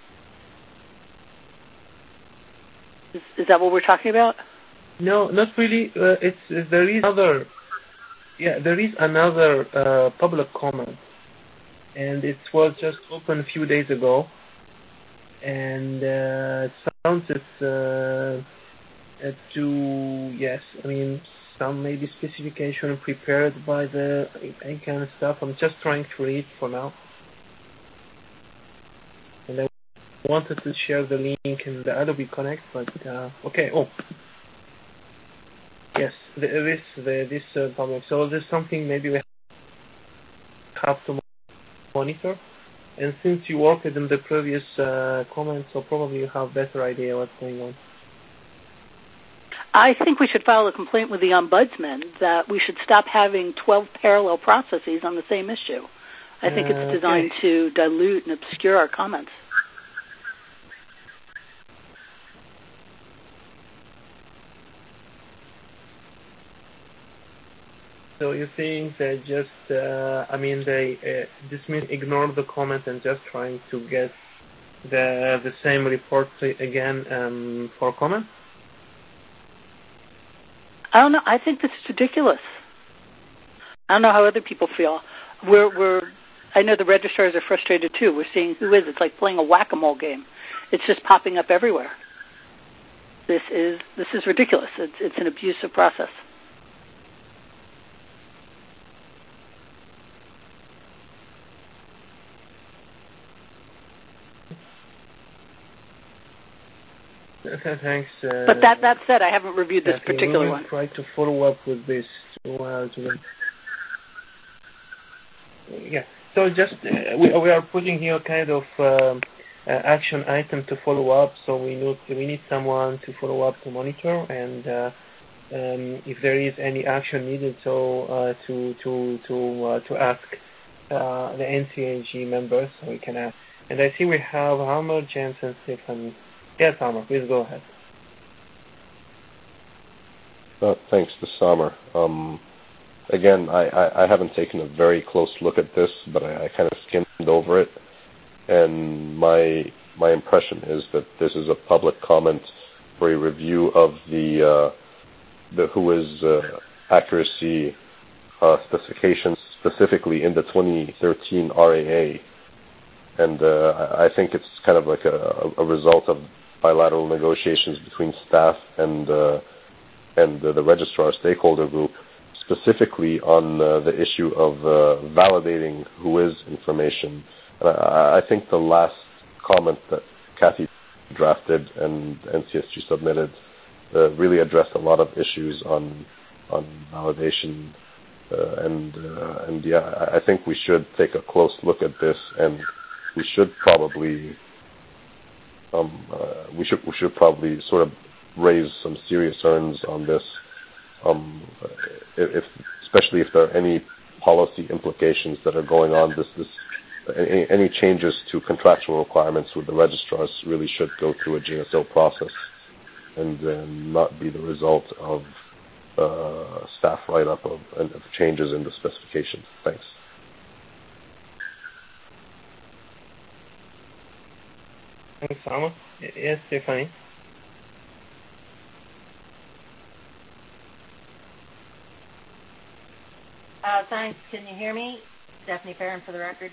Is, is that what we're talking about? No, not really. Uh, it's uh, there is another. Yeah, there is another uh, public comment, and it was just opened a few days ago, and uh, it sounds it's. Uh, Uh, to yes, I mean some maybe specification prepared by the I CANN stuff. I'm just trying to read for now, and I wanted to share the link in the Adobe Connect, but uh, okay. Oh, yes, the, this the, this uh, public. So there's something maybe we have to monitor. And since you worked in the previous uh, comments, so probably you have better idea what's going on. I think we should file a complaint with the Ombudsman that we should stop having twelve parallel processes on the same issue. I think it's designed uh, okay. to dilute and obscure our comments. So you think that just, uh, I mean, they uh, just mean ignore the comment and just trying to get the the same report again um, for comment? I don't know. I think this is ridiculous. I don't know how other people feel. We're, we're. I know the registrars are frustrated too. We're seeing who is. It's like playing a whack-a-mole game. It's just popping up everywhere. This is this is ridiculous. It's it's an abusive process. Thanks. Uh, but that that said, I haven't reviewed this particular we one. Try to follow up with this. To, uh, to yeah. So just uh, we we are putting here kind of um, uh, action item to follow up. So we need we need someone to follow up to monitor, and uh, um, if there is any action needed, so uh, to to to uh, to ask uh, the N C A G members, so we can ask. And I see we have Hammer, Jensen, Stefan. Yes, Samar, please go ahead. Uh, thanks to Samar. Um, again, I, I, I haven't taken a very close look at this, but I, I kind of skimmed over it, and my my impression is that this is a public comment for a review of the uh, the Who is uh, accuracy uh, specifications, specifically in the twenty thirteen R A A. And uh, I think it's kind of like a, a result of bilateral negotiations between staff and uh, and uh, the registrar stakeholder group, specifically on uh, the issue of uh, validating who is information. And I, I think the last comment that Kathy drafted and N C S G submitted uh, really addressed a lot of issues on on validation. Uh, and uh, and yeah, I think we should take a close look at this, and we should probably um, uh, we should we should probably sort of raise some serious concerns on this, um, if especially if there are any policy implications that are going on. This this any, any changes to contractual requirements with the registrars really should go through a G N S O process, and uh, not be the result of Uh, staff write-up of, of changes in the specifications. Thanks. Thanks, Amar. Yes, Stephanie. Uh, thanks. Can you hear me? Stephanie Farron for the record.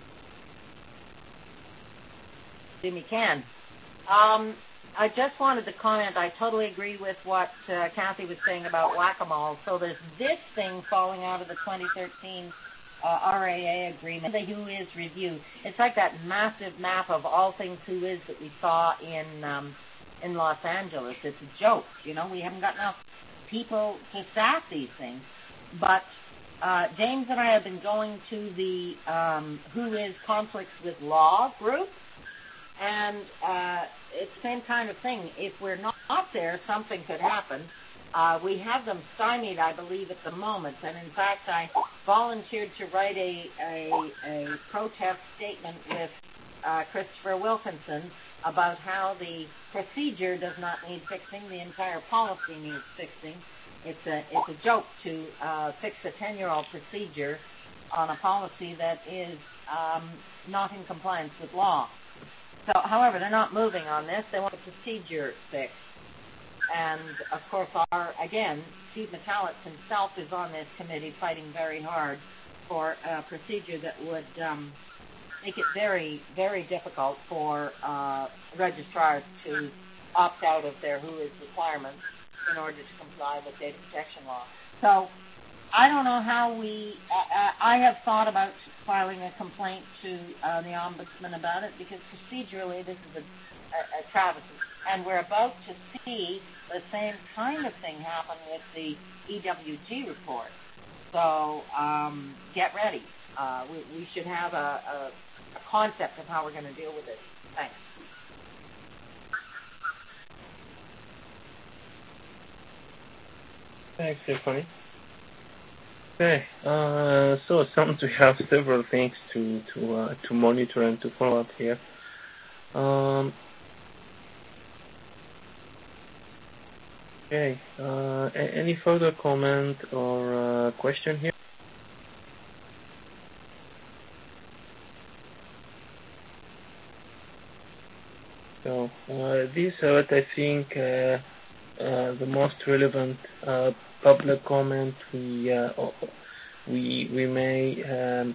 Assume you can. Um, I just wanted to comment. I totally agree with what uh, Kathy was saying about whack-a-mole. So there's this thing falling out of the twenty thirteen uh, R A A agreement, the Who Is review. It's like that massive map of all things Who Is that we saw in um, in Los Angeles. It's a joke. You know, we haven't got enough people to staff these things. But uh, James and I have been going to the um, Who Is Conflicts with Law group, and uh, it's the same kind of thing. If we're not there, something could happen. Uh, we have them stymied, I believe, at the moment. And in fact, I volunteered to write a, a, a protest statement with uh, Christopher Wilkinson about how the procedure does not need fixing. The entire policy needs fixing. It's a, it's a joke to uh, fix a ten-year-old procedure on a policy that is um, not in compliance with law. So, however, they're not moving on this. They want the procedure fixed. And, of course, our, again, Steve Metallic himself is on this committee fighting very hard for a procedure that would um, make it very, very difficult for uh, registrars to opt out of their Who Is requirements in order to comply with data protection law. So, I don't know how we, uh, I have thought about filing a complaint to uh, the Ombudsman about it, because procedurally this is a, a, a travesty. And we're about to see the same kind of thing happen with the E W G report. So um, get ready. Uh, we, we should have a, a, a concept of how we're going to deal with it. Thanks. Thanks, Stephanie. Okay, uh, so it sounds we have several things to to uh, to monitor and to follow up here. Um, okay, uh, a- any further comment or uh, question here? So uh, these are what I think uh, uh, the most relevant uh, public comment. We uh, we we may um,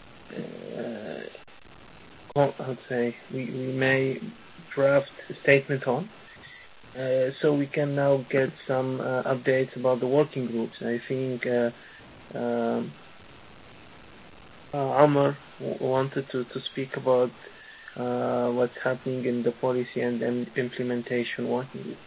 uh, I'd say we, we may draft a statement on, uh, so we can now get some uh, updates about the working groups. I think uh, um, uh, Amar w- wanted to, to speak about uh, what's happening in the policy and um, implementation working group.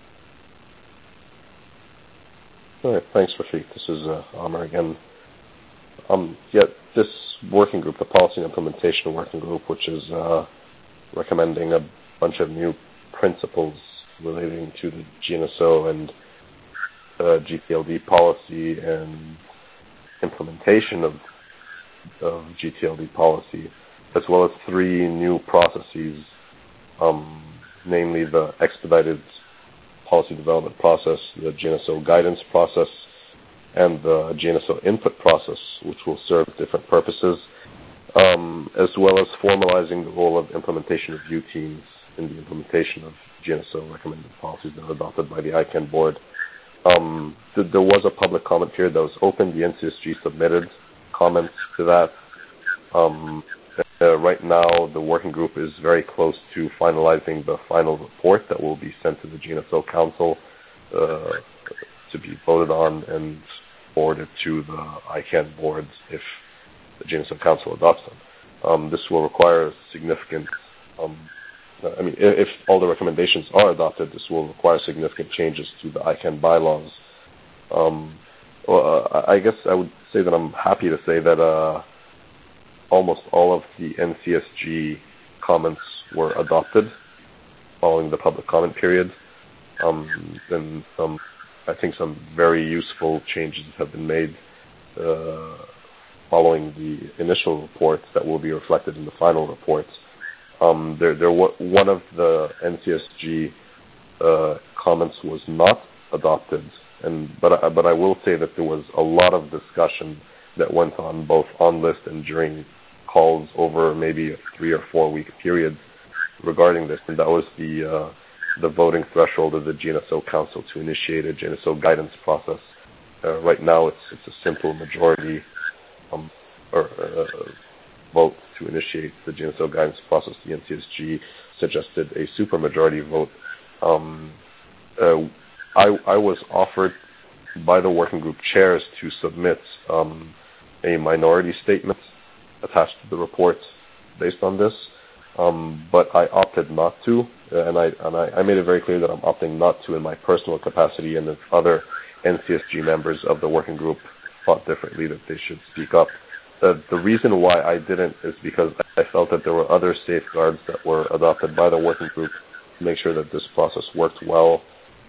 All right, thanks, Rafiq. This is uh, Amar again. Um, yeah, this working group, the Policy and Implementation Working Group, which is uh, recommending a bunch of new principles relating to the G N S O and uh, G T L D policy and implementation of, of G T L D policy, as well as three new processes, um, namely the expedited policy development process, the G N S O guidance process, and the G N S O input process, which will serve different purposes, um, as well as formalizing the role of implementation review teams in the implementation of G N S O recommended policies that are adopted by the I CANN board. Um, th- there was a public comment period that was open. The N C S G submitted comments to that. Um, Uh, right now, the working group is very close to finalizing the final report that will be sent to the G N S O Council uh, to be voted on and forwarded to the I CAN boards if the G N S O Council adopts them. Um, this will require significant, um, I mean, if, if all the recommendations are adopted, this will require significant changes to the I CAN bylaws. Um, well, uh, I guess I would say that I'm happy to say that uh, almost all of the N C S G comments were adopted following the public comment period. Um, and some, I think some very useful changes have been made uh, following the initial reports that will be reflected in the final reports. Um, there, there, one of the N C S G uh, comments was not adopted, and but I, but I will say that there was a lot of discussion that went on both on list and during calls over maybe a three or four week period regarding this, and that was the uh, the voting threshold of the G N S O Council to initiate a G N S O guidance process. Uh, right now, it's it's a simple majority um, or uh, vote to initiate the G N S O guidance process. The N C S G suggested a supermajority vote. Um, uh, I, I was offered by the working group chairs to submit um, a minority statement attached to the report based on this, um, but I opted not to, and I and I, I made it very clear that I'm opting not to in my personal capacity, and if other N C S G members of the working group thought differently, that they should speak up. Uh, the reason why I didn't is because I felt that there were other safeguards that were adopted by the working group to make sure that this process worked well.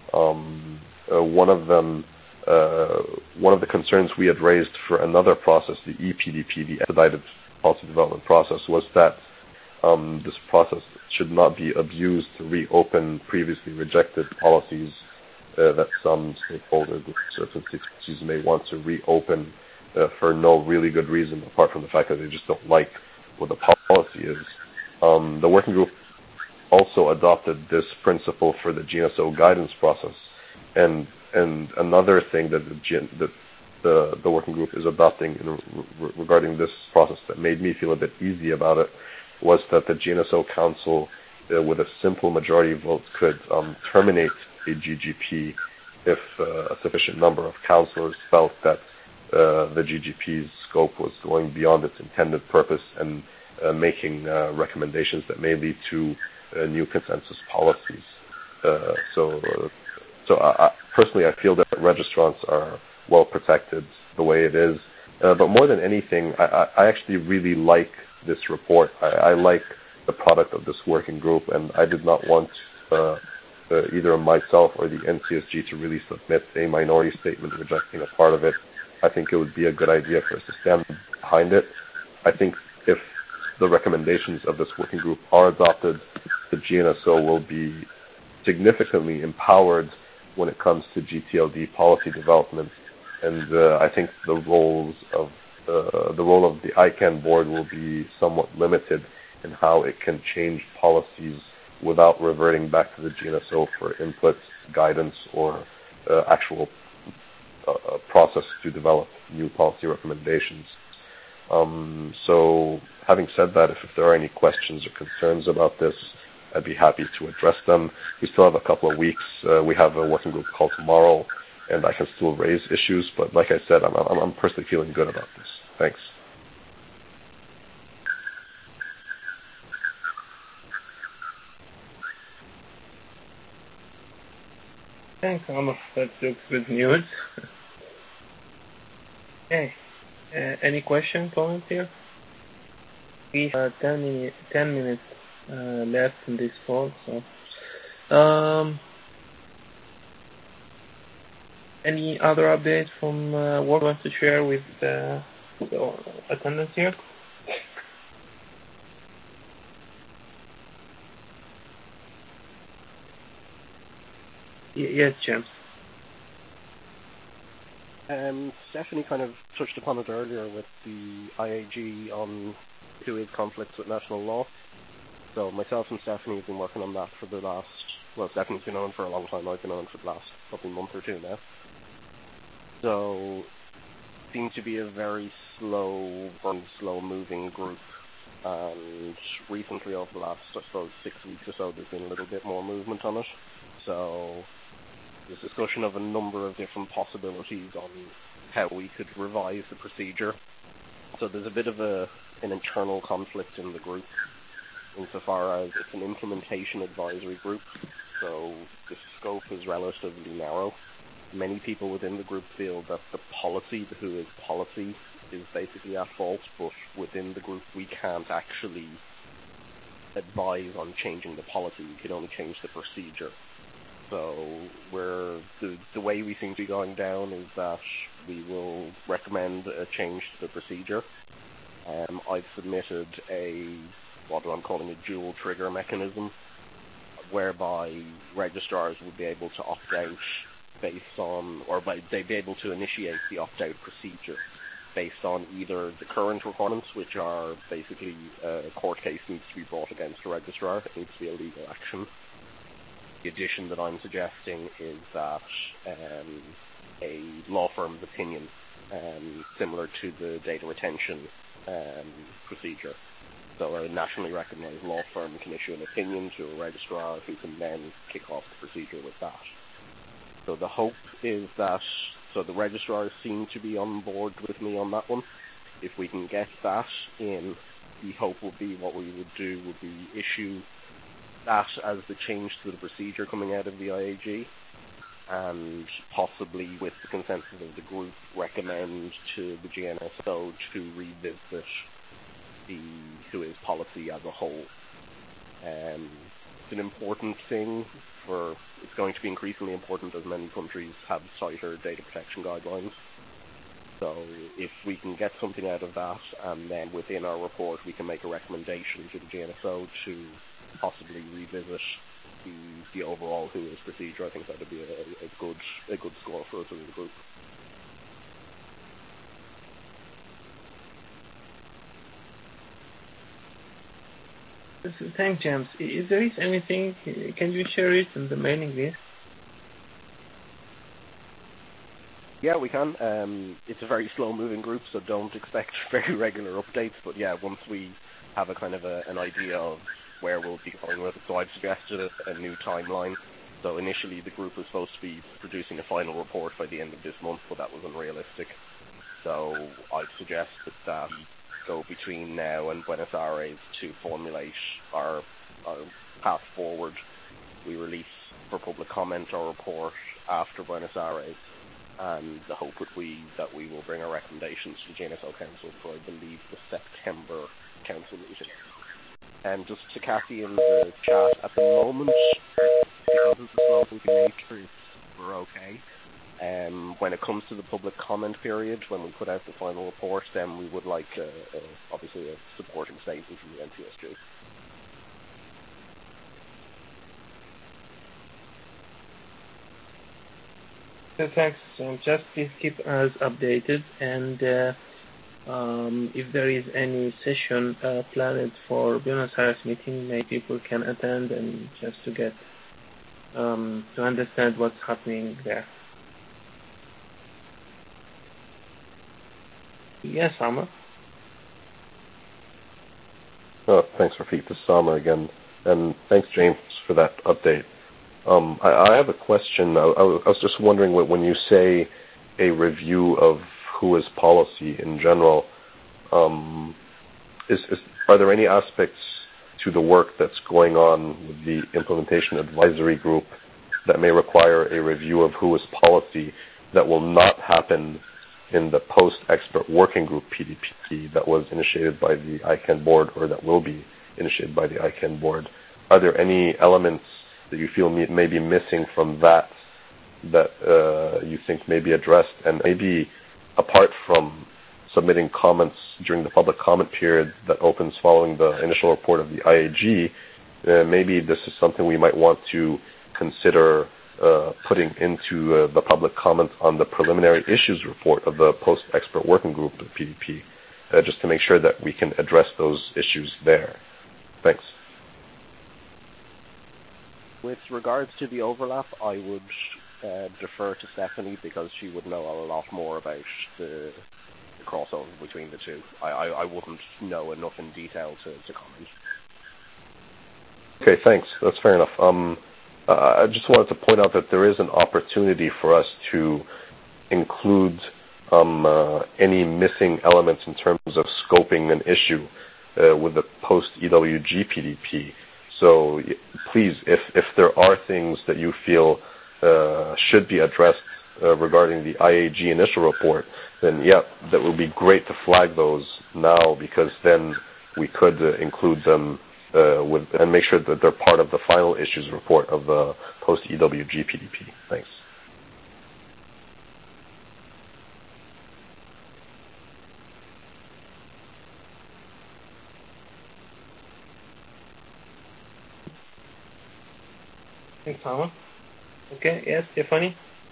Um, uh, one of them, uh, one of the concerns we had raised for another process, the E P D P, the expedited policy development process, was that um, this process should not be abused to reopen previously rejected policies uh, that some stakeholders, certain institutions may want to reopen uh, for no really good reason apart from the fact that they just don't like what the policy is. Um, the working group also adopted this principle for the G N S O guidance process, and and another thing that the G- that the the working group is adopting in re- regarding this process that made me feel a bit easy about it was that the G N S O Council, uh, with a simple majority vote, could um, terminate a G G P if uh, a sufficient number of councillors felt that uh, the G G P's scope was going beyond its intended purpose and uh, making uh, recommendations that may lead to uh, new consensus policies. Uh, so, uh, so I, I, personally, I feel that registrants are well protected the way it is. Uh, but more than anything, I, I, I actually really like this report. I, I like the product of this working group, and I did not want uh, uh, either myself or the N C S G to really submit a minority statement rejecting a part of it. I think it would be a good idea for us to stand behind it. I think if the recommendations of this working group are adopted, the G N S O will be significantly empowered when it comes to G T L D policy development, and uh, I think the roles of uh, the role of the I CAN board will be somewhat limited in how it can change policies without reverting back to the G N S O for input, guidance, or uh, actual uh, process to develop new policy recommendations. Um, so, having said that, if, if there are any questions or concerns about this, I'd be happy to address them. We still have a couple of weeks. Uh, we have a working group call tomorrow, and I can still raise issues. But like I said, I'm, I'm, I'm personally feeling good about this. Thanks. Thanks, Amos. That's good news. Okay. Uh, any questions, comments here? We have ten, minute, ten minutes uh, left in this call. So, um, any other updates from uh, what you want to share with uh, the attendance here? Y- yes, James. Um, Stephanie kind of touched upon it earlier with the I A G on who is conflicts with national law. So myself and Stephanie have been working on that for the last, well, Stephanie's been on it for a long time. I've been on it for the last probably month or two now. So seems to be a very slow, very slow moving group. and recently over the last, I suppose, six weeks or so, there's been a little bit more movement on it. So there's discussion of a number of different possibilities on how we could revise the procedure. So there's a bit of a an internal conflict in the group insofar as it's an implementation advisory group, so the scope is relatively narrow. Many people within the group feel that the policy, the W H O is policy, is basically at fault, but within the group we can't actually advise on changing the policy, we can only change the procedure. So we're, the, the way we seem to be going down is that we will recommend a change to the procedure. Um, I've submitted a, what I'm calling a dual trigger mechanism, whereby registrars would be able to opt out based on, or by, they'd be able to initiate the opt-out procedure based on either the current requirements, which are basically a court case needs to be brought against a registrar, it needs to be a legal action. The addition that I'm suggesting is that um, a law firm's opinion, um, similar to the data retention um, procedure. So a nationally recognized law firm can issue an opinion to a registrar who can then kick off the procedure with that. So the hope is that, so the registrars seem to be on board with me on that one. If we can get that in, the hope would be what we would do would be issue that as the change to the procedure coming out of the I A G, and possibly with the consensus of the group recommend to the G N S O to revisit the W H O policy as a whole. Um, it's an important thing for, it's going to be increasingly important as many countries have tighter data protection guidelines. So if we can get something out of that, and then within our report we can make a recommendation to the G N S O to possibly revisit the, the overall W H O procedure, I think that would be a, a good a good score for us as a group. Thanks, James. If there is anything, can you share it in the mailing list? Yeah, we can. Um, it's a very slow-moving group, so don't expect very regular updates. But yeah, once we have a kind of a, an idea of where we'll be going with it, so I've suggested a, a new timeline. So initially, the group was supposed to be producing a final report by the end of this month, but that was unrealistic. So I've suggested that we go between now and Buenos Aires to formulate our, our path forward. We release for public comment our report after Buenos Aires, and the hope would be that we will bring our recommendations to the G N S O Council for, I believe, the September Council meeting. And just to Kathy in the chat, at the moment, because of the slow-moving nature, we're okay. Um, when it comes to the public comment period, when we put out the final report, then we would like, uh, uh, obviously, a supporting statement from the N T S G. So thanks, Sam. Just please keep us updated, and uh, um, if there is any session uh, planned for Buenos Aires meeting, maybe people can attend and just to get um, to understand what's happening there. Yes, Sama. Oh, thanks, Rafiq. This is Sama again, and thanks, James, for that update. Um, I, I have a question. I, I was just wondering, when you say a review of W H O's policy in general, um, is, is, are there any aspects to the work that's going on with the Implementation Advisory Group that may require a review of W H O's policy that will not happen in the Post-Expert Working Group P D P that was initiated by the I CANN board, or that will be initiated by the I CANN board? Are there any elements that you feel may, may be missing from that that uh, you think may be addressed? And maybe apart from submitting comments during the public comment period that opens following the initial report of the I A G, uh, maybe this is something we might want to consider uh, putting into uh, the public comment on the preliminary issues report of the Post-Expert Working Group of P D P, uh, just to make sure that we can address those issues there. Thanks. With regards to the overlap, I would uh, defer to Stephanie because she would know a lot more about the, the crossover between the two. I, I, I wouldn't know enough in detail to, to comment. Okay, thanks. That's fair enough. Um, uh, I just wanted to point out that there is an opportunity for us to include um, uh, any missing elements in terms of scoping an issue uh, with the post-E W G P D P. So please, if, if there are things that you feel uh, should be addressed uh, regarding the I A G initial report, then yeah, that would be great to flag those now, because then we could uh, include them uh, with and make sure that they're part of the final issues report of the post-E W G P D P. Thanks. Thanks, Howard. Okay, yes, Stephanie?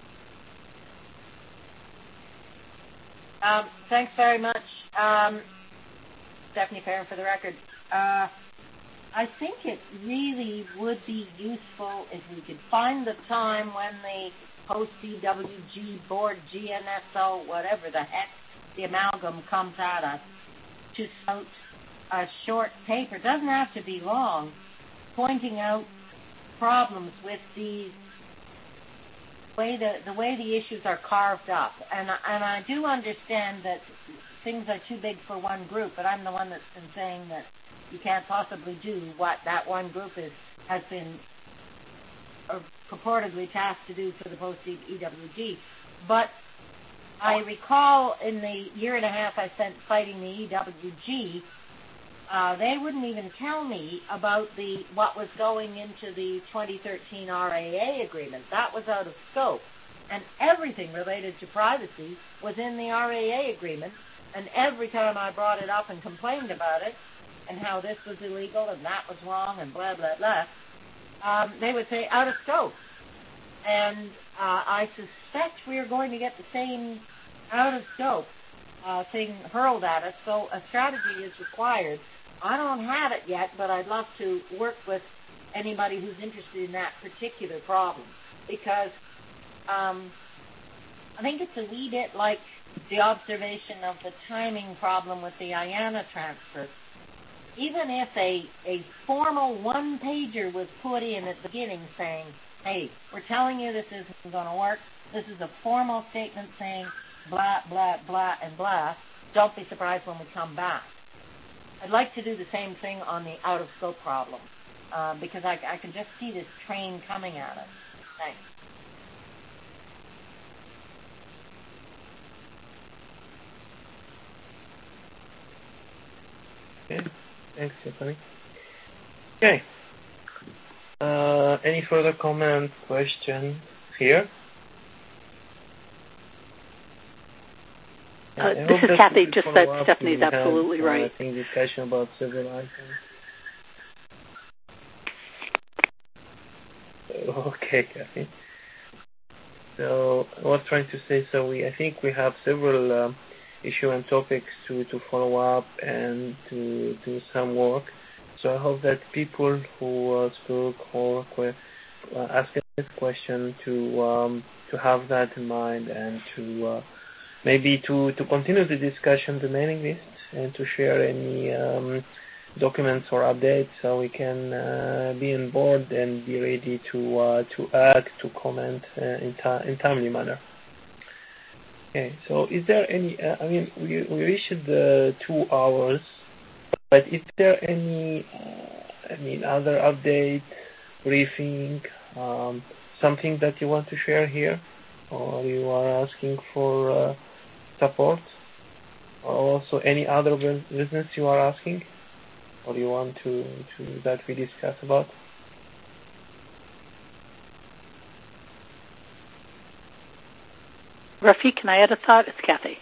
Um, thanks very much. Um, Stephanie Perrin for the record. Uh, I think it really would be useful if we could find the time when the post-E W G board, G N S O, whatever the heck, the amalgam comes at us, to note a short paper. It doesn't have to be long, pointing out problems with the way the, the way the issues are carved up. And, and I do understand that things are too big for one group, but I'm the one that's been saying that you can't possibly do what that one group is, has been uh, purportedly tasked to do for the post-E W G. But I recall in the year and a half I spent fighting the E W G, uh, they wouldn't even tell me about the what was going into the twenty thirteen R A A agreement. That was out of scope. And everything related to privacy was in the R A A agreement. And every time I brought it up and complained about it, and how this was illegal and that was wrong and blah, blah, blah, um, they would say, out of scope. And uh, I suspect we are going to get the same out of scope uh, thing hurled at us, so a strategy is required. I don't have it yet, but I'd love to work with anybody who's interested in that particular problem, because um, I think it's a wee bit like the observation of the timing problem with the I A N A transfer. Even if a, a formal one-pager was put in at the beginning saying, hey, we're telling you this isn't going to work, this is a formal statement saying blah, blah, blah, and blah, don't be surprised when we come back. I'd like to do the same thing on the out-of-scope problem, uh, because I, I can just see this train coming at us. Thanks. Okay. Thanks, Stephanie. Okay. Uh, any further comment, question here? Uh, this is Kathy. Just that Stephanie's we absolutely have, right. Uh, I think discussion about several items. Okay, Kathy. So I was trying to say, so we I think we have several um, issue and topics to, to follow up and to do some work. So I hope that people who uh, spoke or uh, asked this question to um, to have that in mind, and to uh, maybe to, to continue the discussion, the mailing list, and to share any um, documents or updates, so we can uh, be on board and be ready to uh, to act, to comment uh, in, ta- in timely manner. Okay, so is there any, uh, I mean, we, we reached the two hours, but is there any, uh, I mean, other update, briefing, um, something that you want to share here, or you are asking for uh, support, or also any other business you are asking, or you want to, to that we discuss about? Rafiq, can I add a thought? It's Kathy.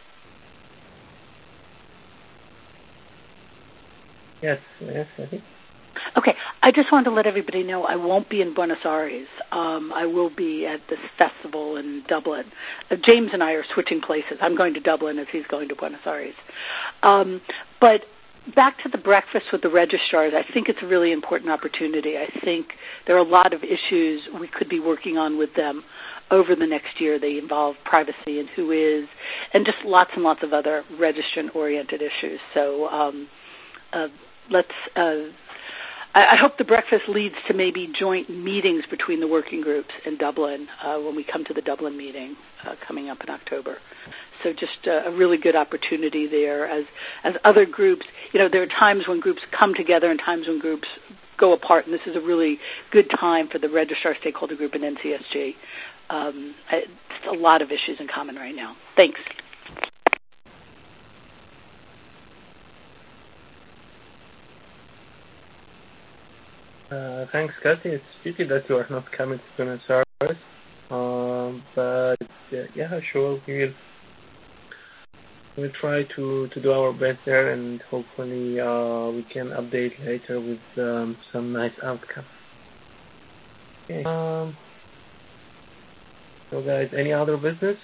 Yes, yes, Kathy. Okay, I just wanted to let everybody know I won't be in Buenos Aires. Um, I will be at this festival in Dublin. Uh, James and I are switching places. I'm going to Dublin as he's going to Buenos Aires. Um, but back to the breakfast with the registrars, I think it's a really important opportunity. I think there are a lot of issues we could be working on with them over the next year. They involve privacy and who is, and just lots and lots of other registrant-oriented issues. So um, uh, let's. Uh, I hope the breakfast leads to maybe joint meetings between the working groups in Dublin uh, when we come to the Dublin meeting uh, coming up in October. So just uh, a really good opportunity there as as other groups, you know, there are times when groups come together and times when groups go apart, and this is a really good time for the Registrar Stakeholder Group and N C S G. Um, it's a lot of issues in common right now. Thanks. Uh, thanks, Kathy. It's pity that you are not coming to Buenos Aires. Um, but uh, yeah, sure, we will we'll try to, to do our best there, and hopefully uh, we can update later with um, some nice outcome. Okay. Um, so, guys, any other business?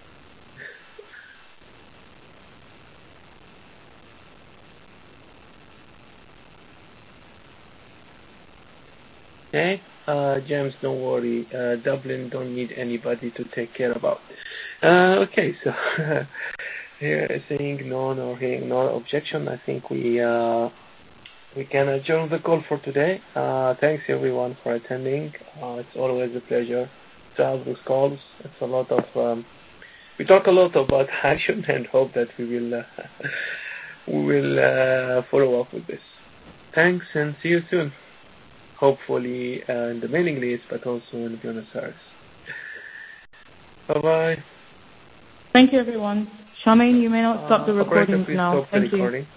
Okay, uh, James, don't worry. Uh, Dublin don't need anybody to take care about. Uh, okay, so here saying none or hearing no objection, I think we uh, we can adjourn the call for today. Uh, thanks everyone for attending. Uh, it's always a pleasure to have those calls. It's a lot of um, we talk a lot about action and hope that we will uh, we will uh, follow up with this. Thanks and see you soon. Hopefully uh, in the mailing list, but also in Buenos Aires. Bye-bye. Thank you, everyone. Charmaine, you may not stop the uh, recordings operator, now. Stop Thank the you. recording.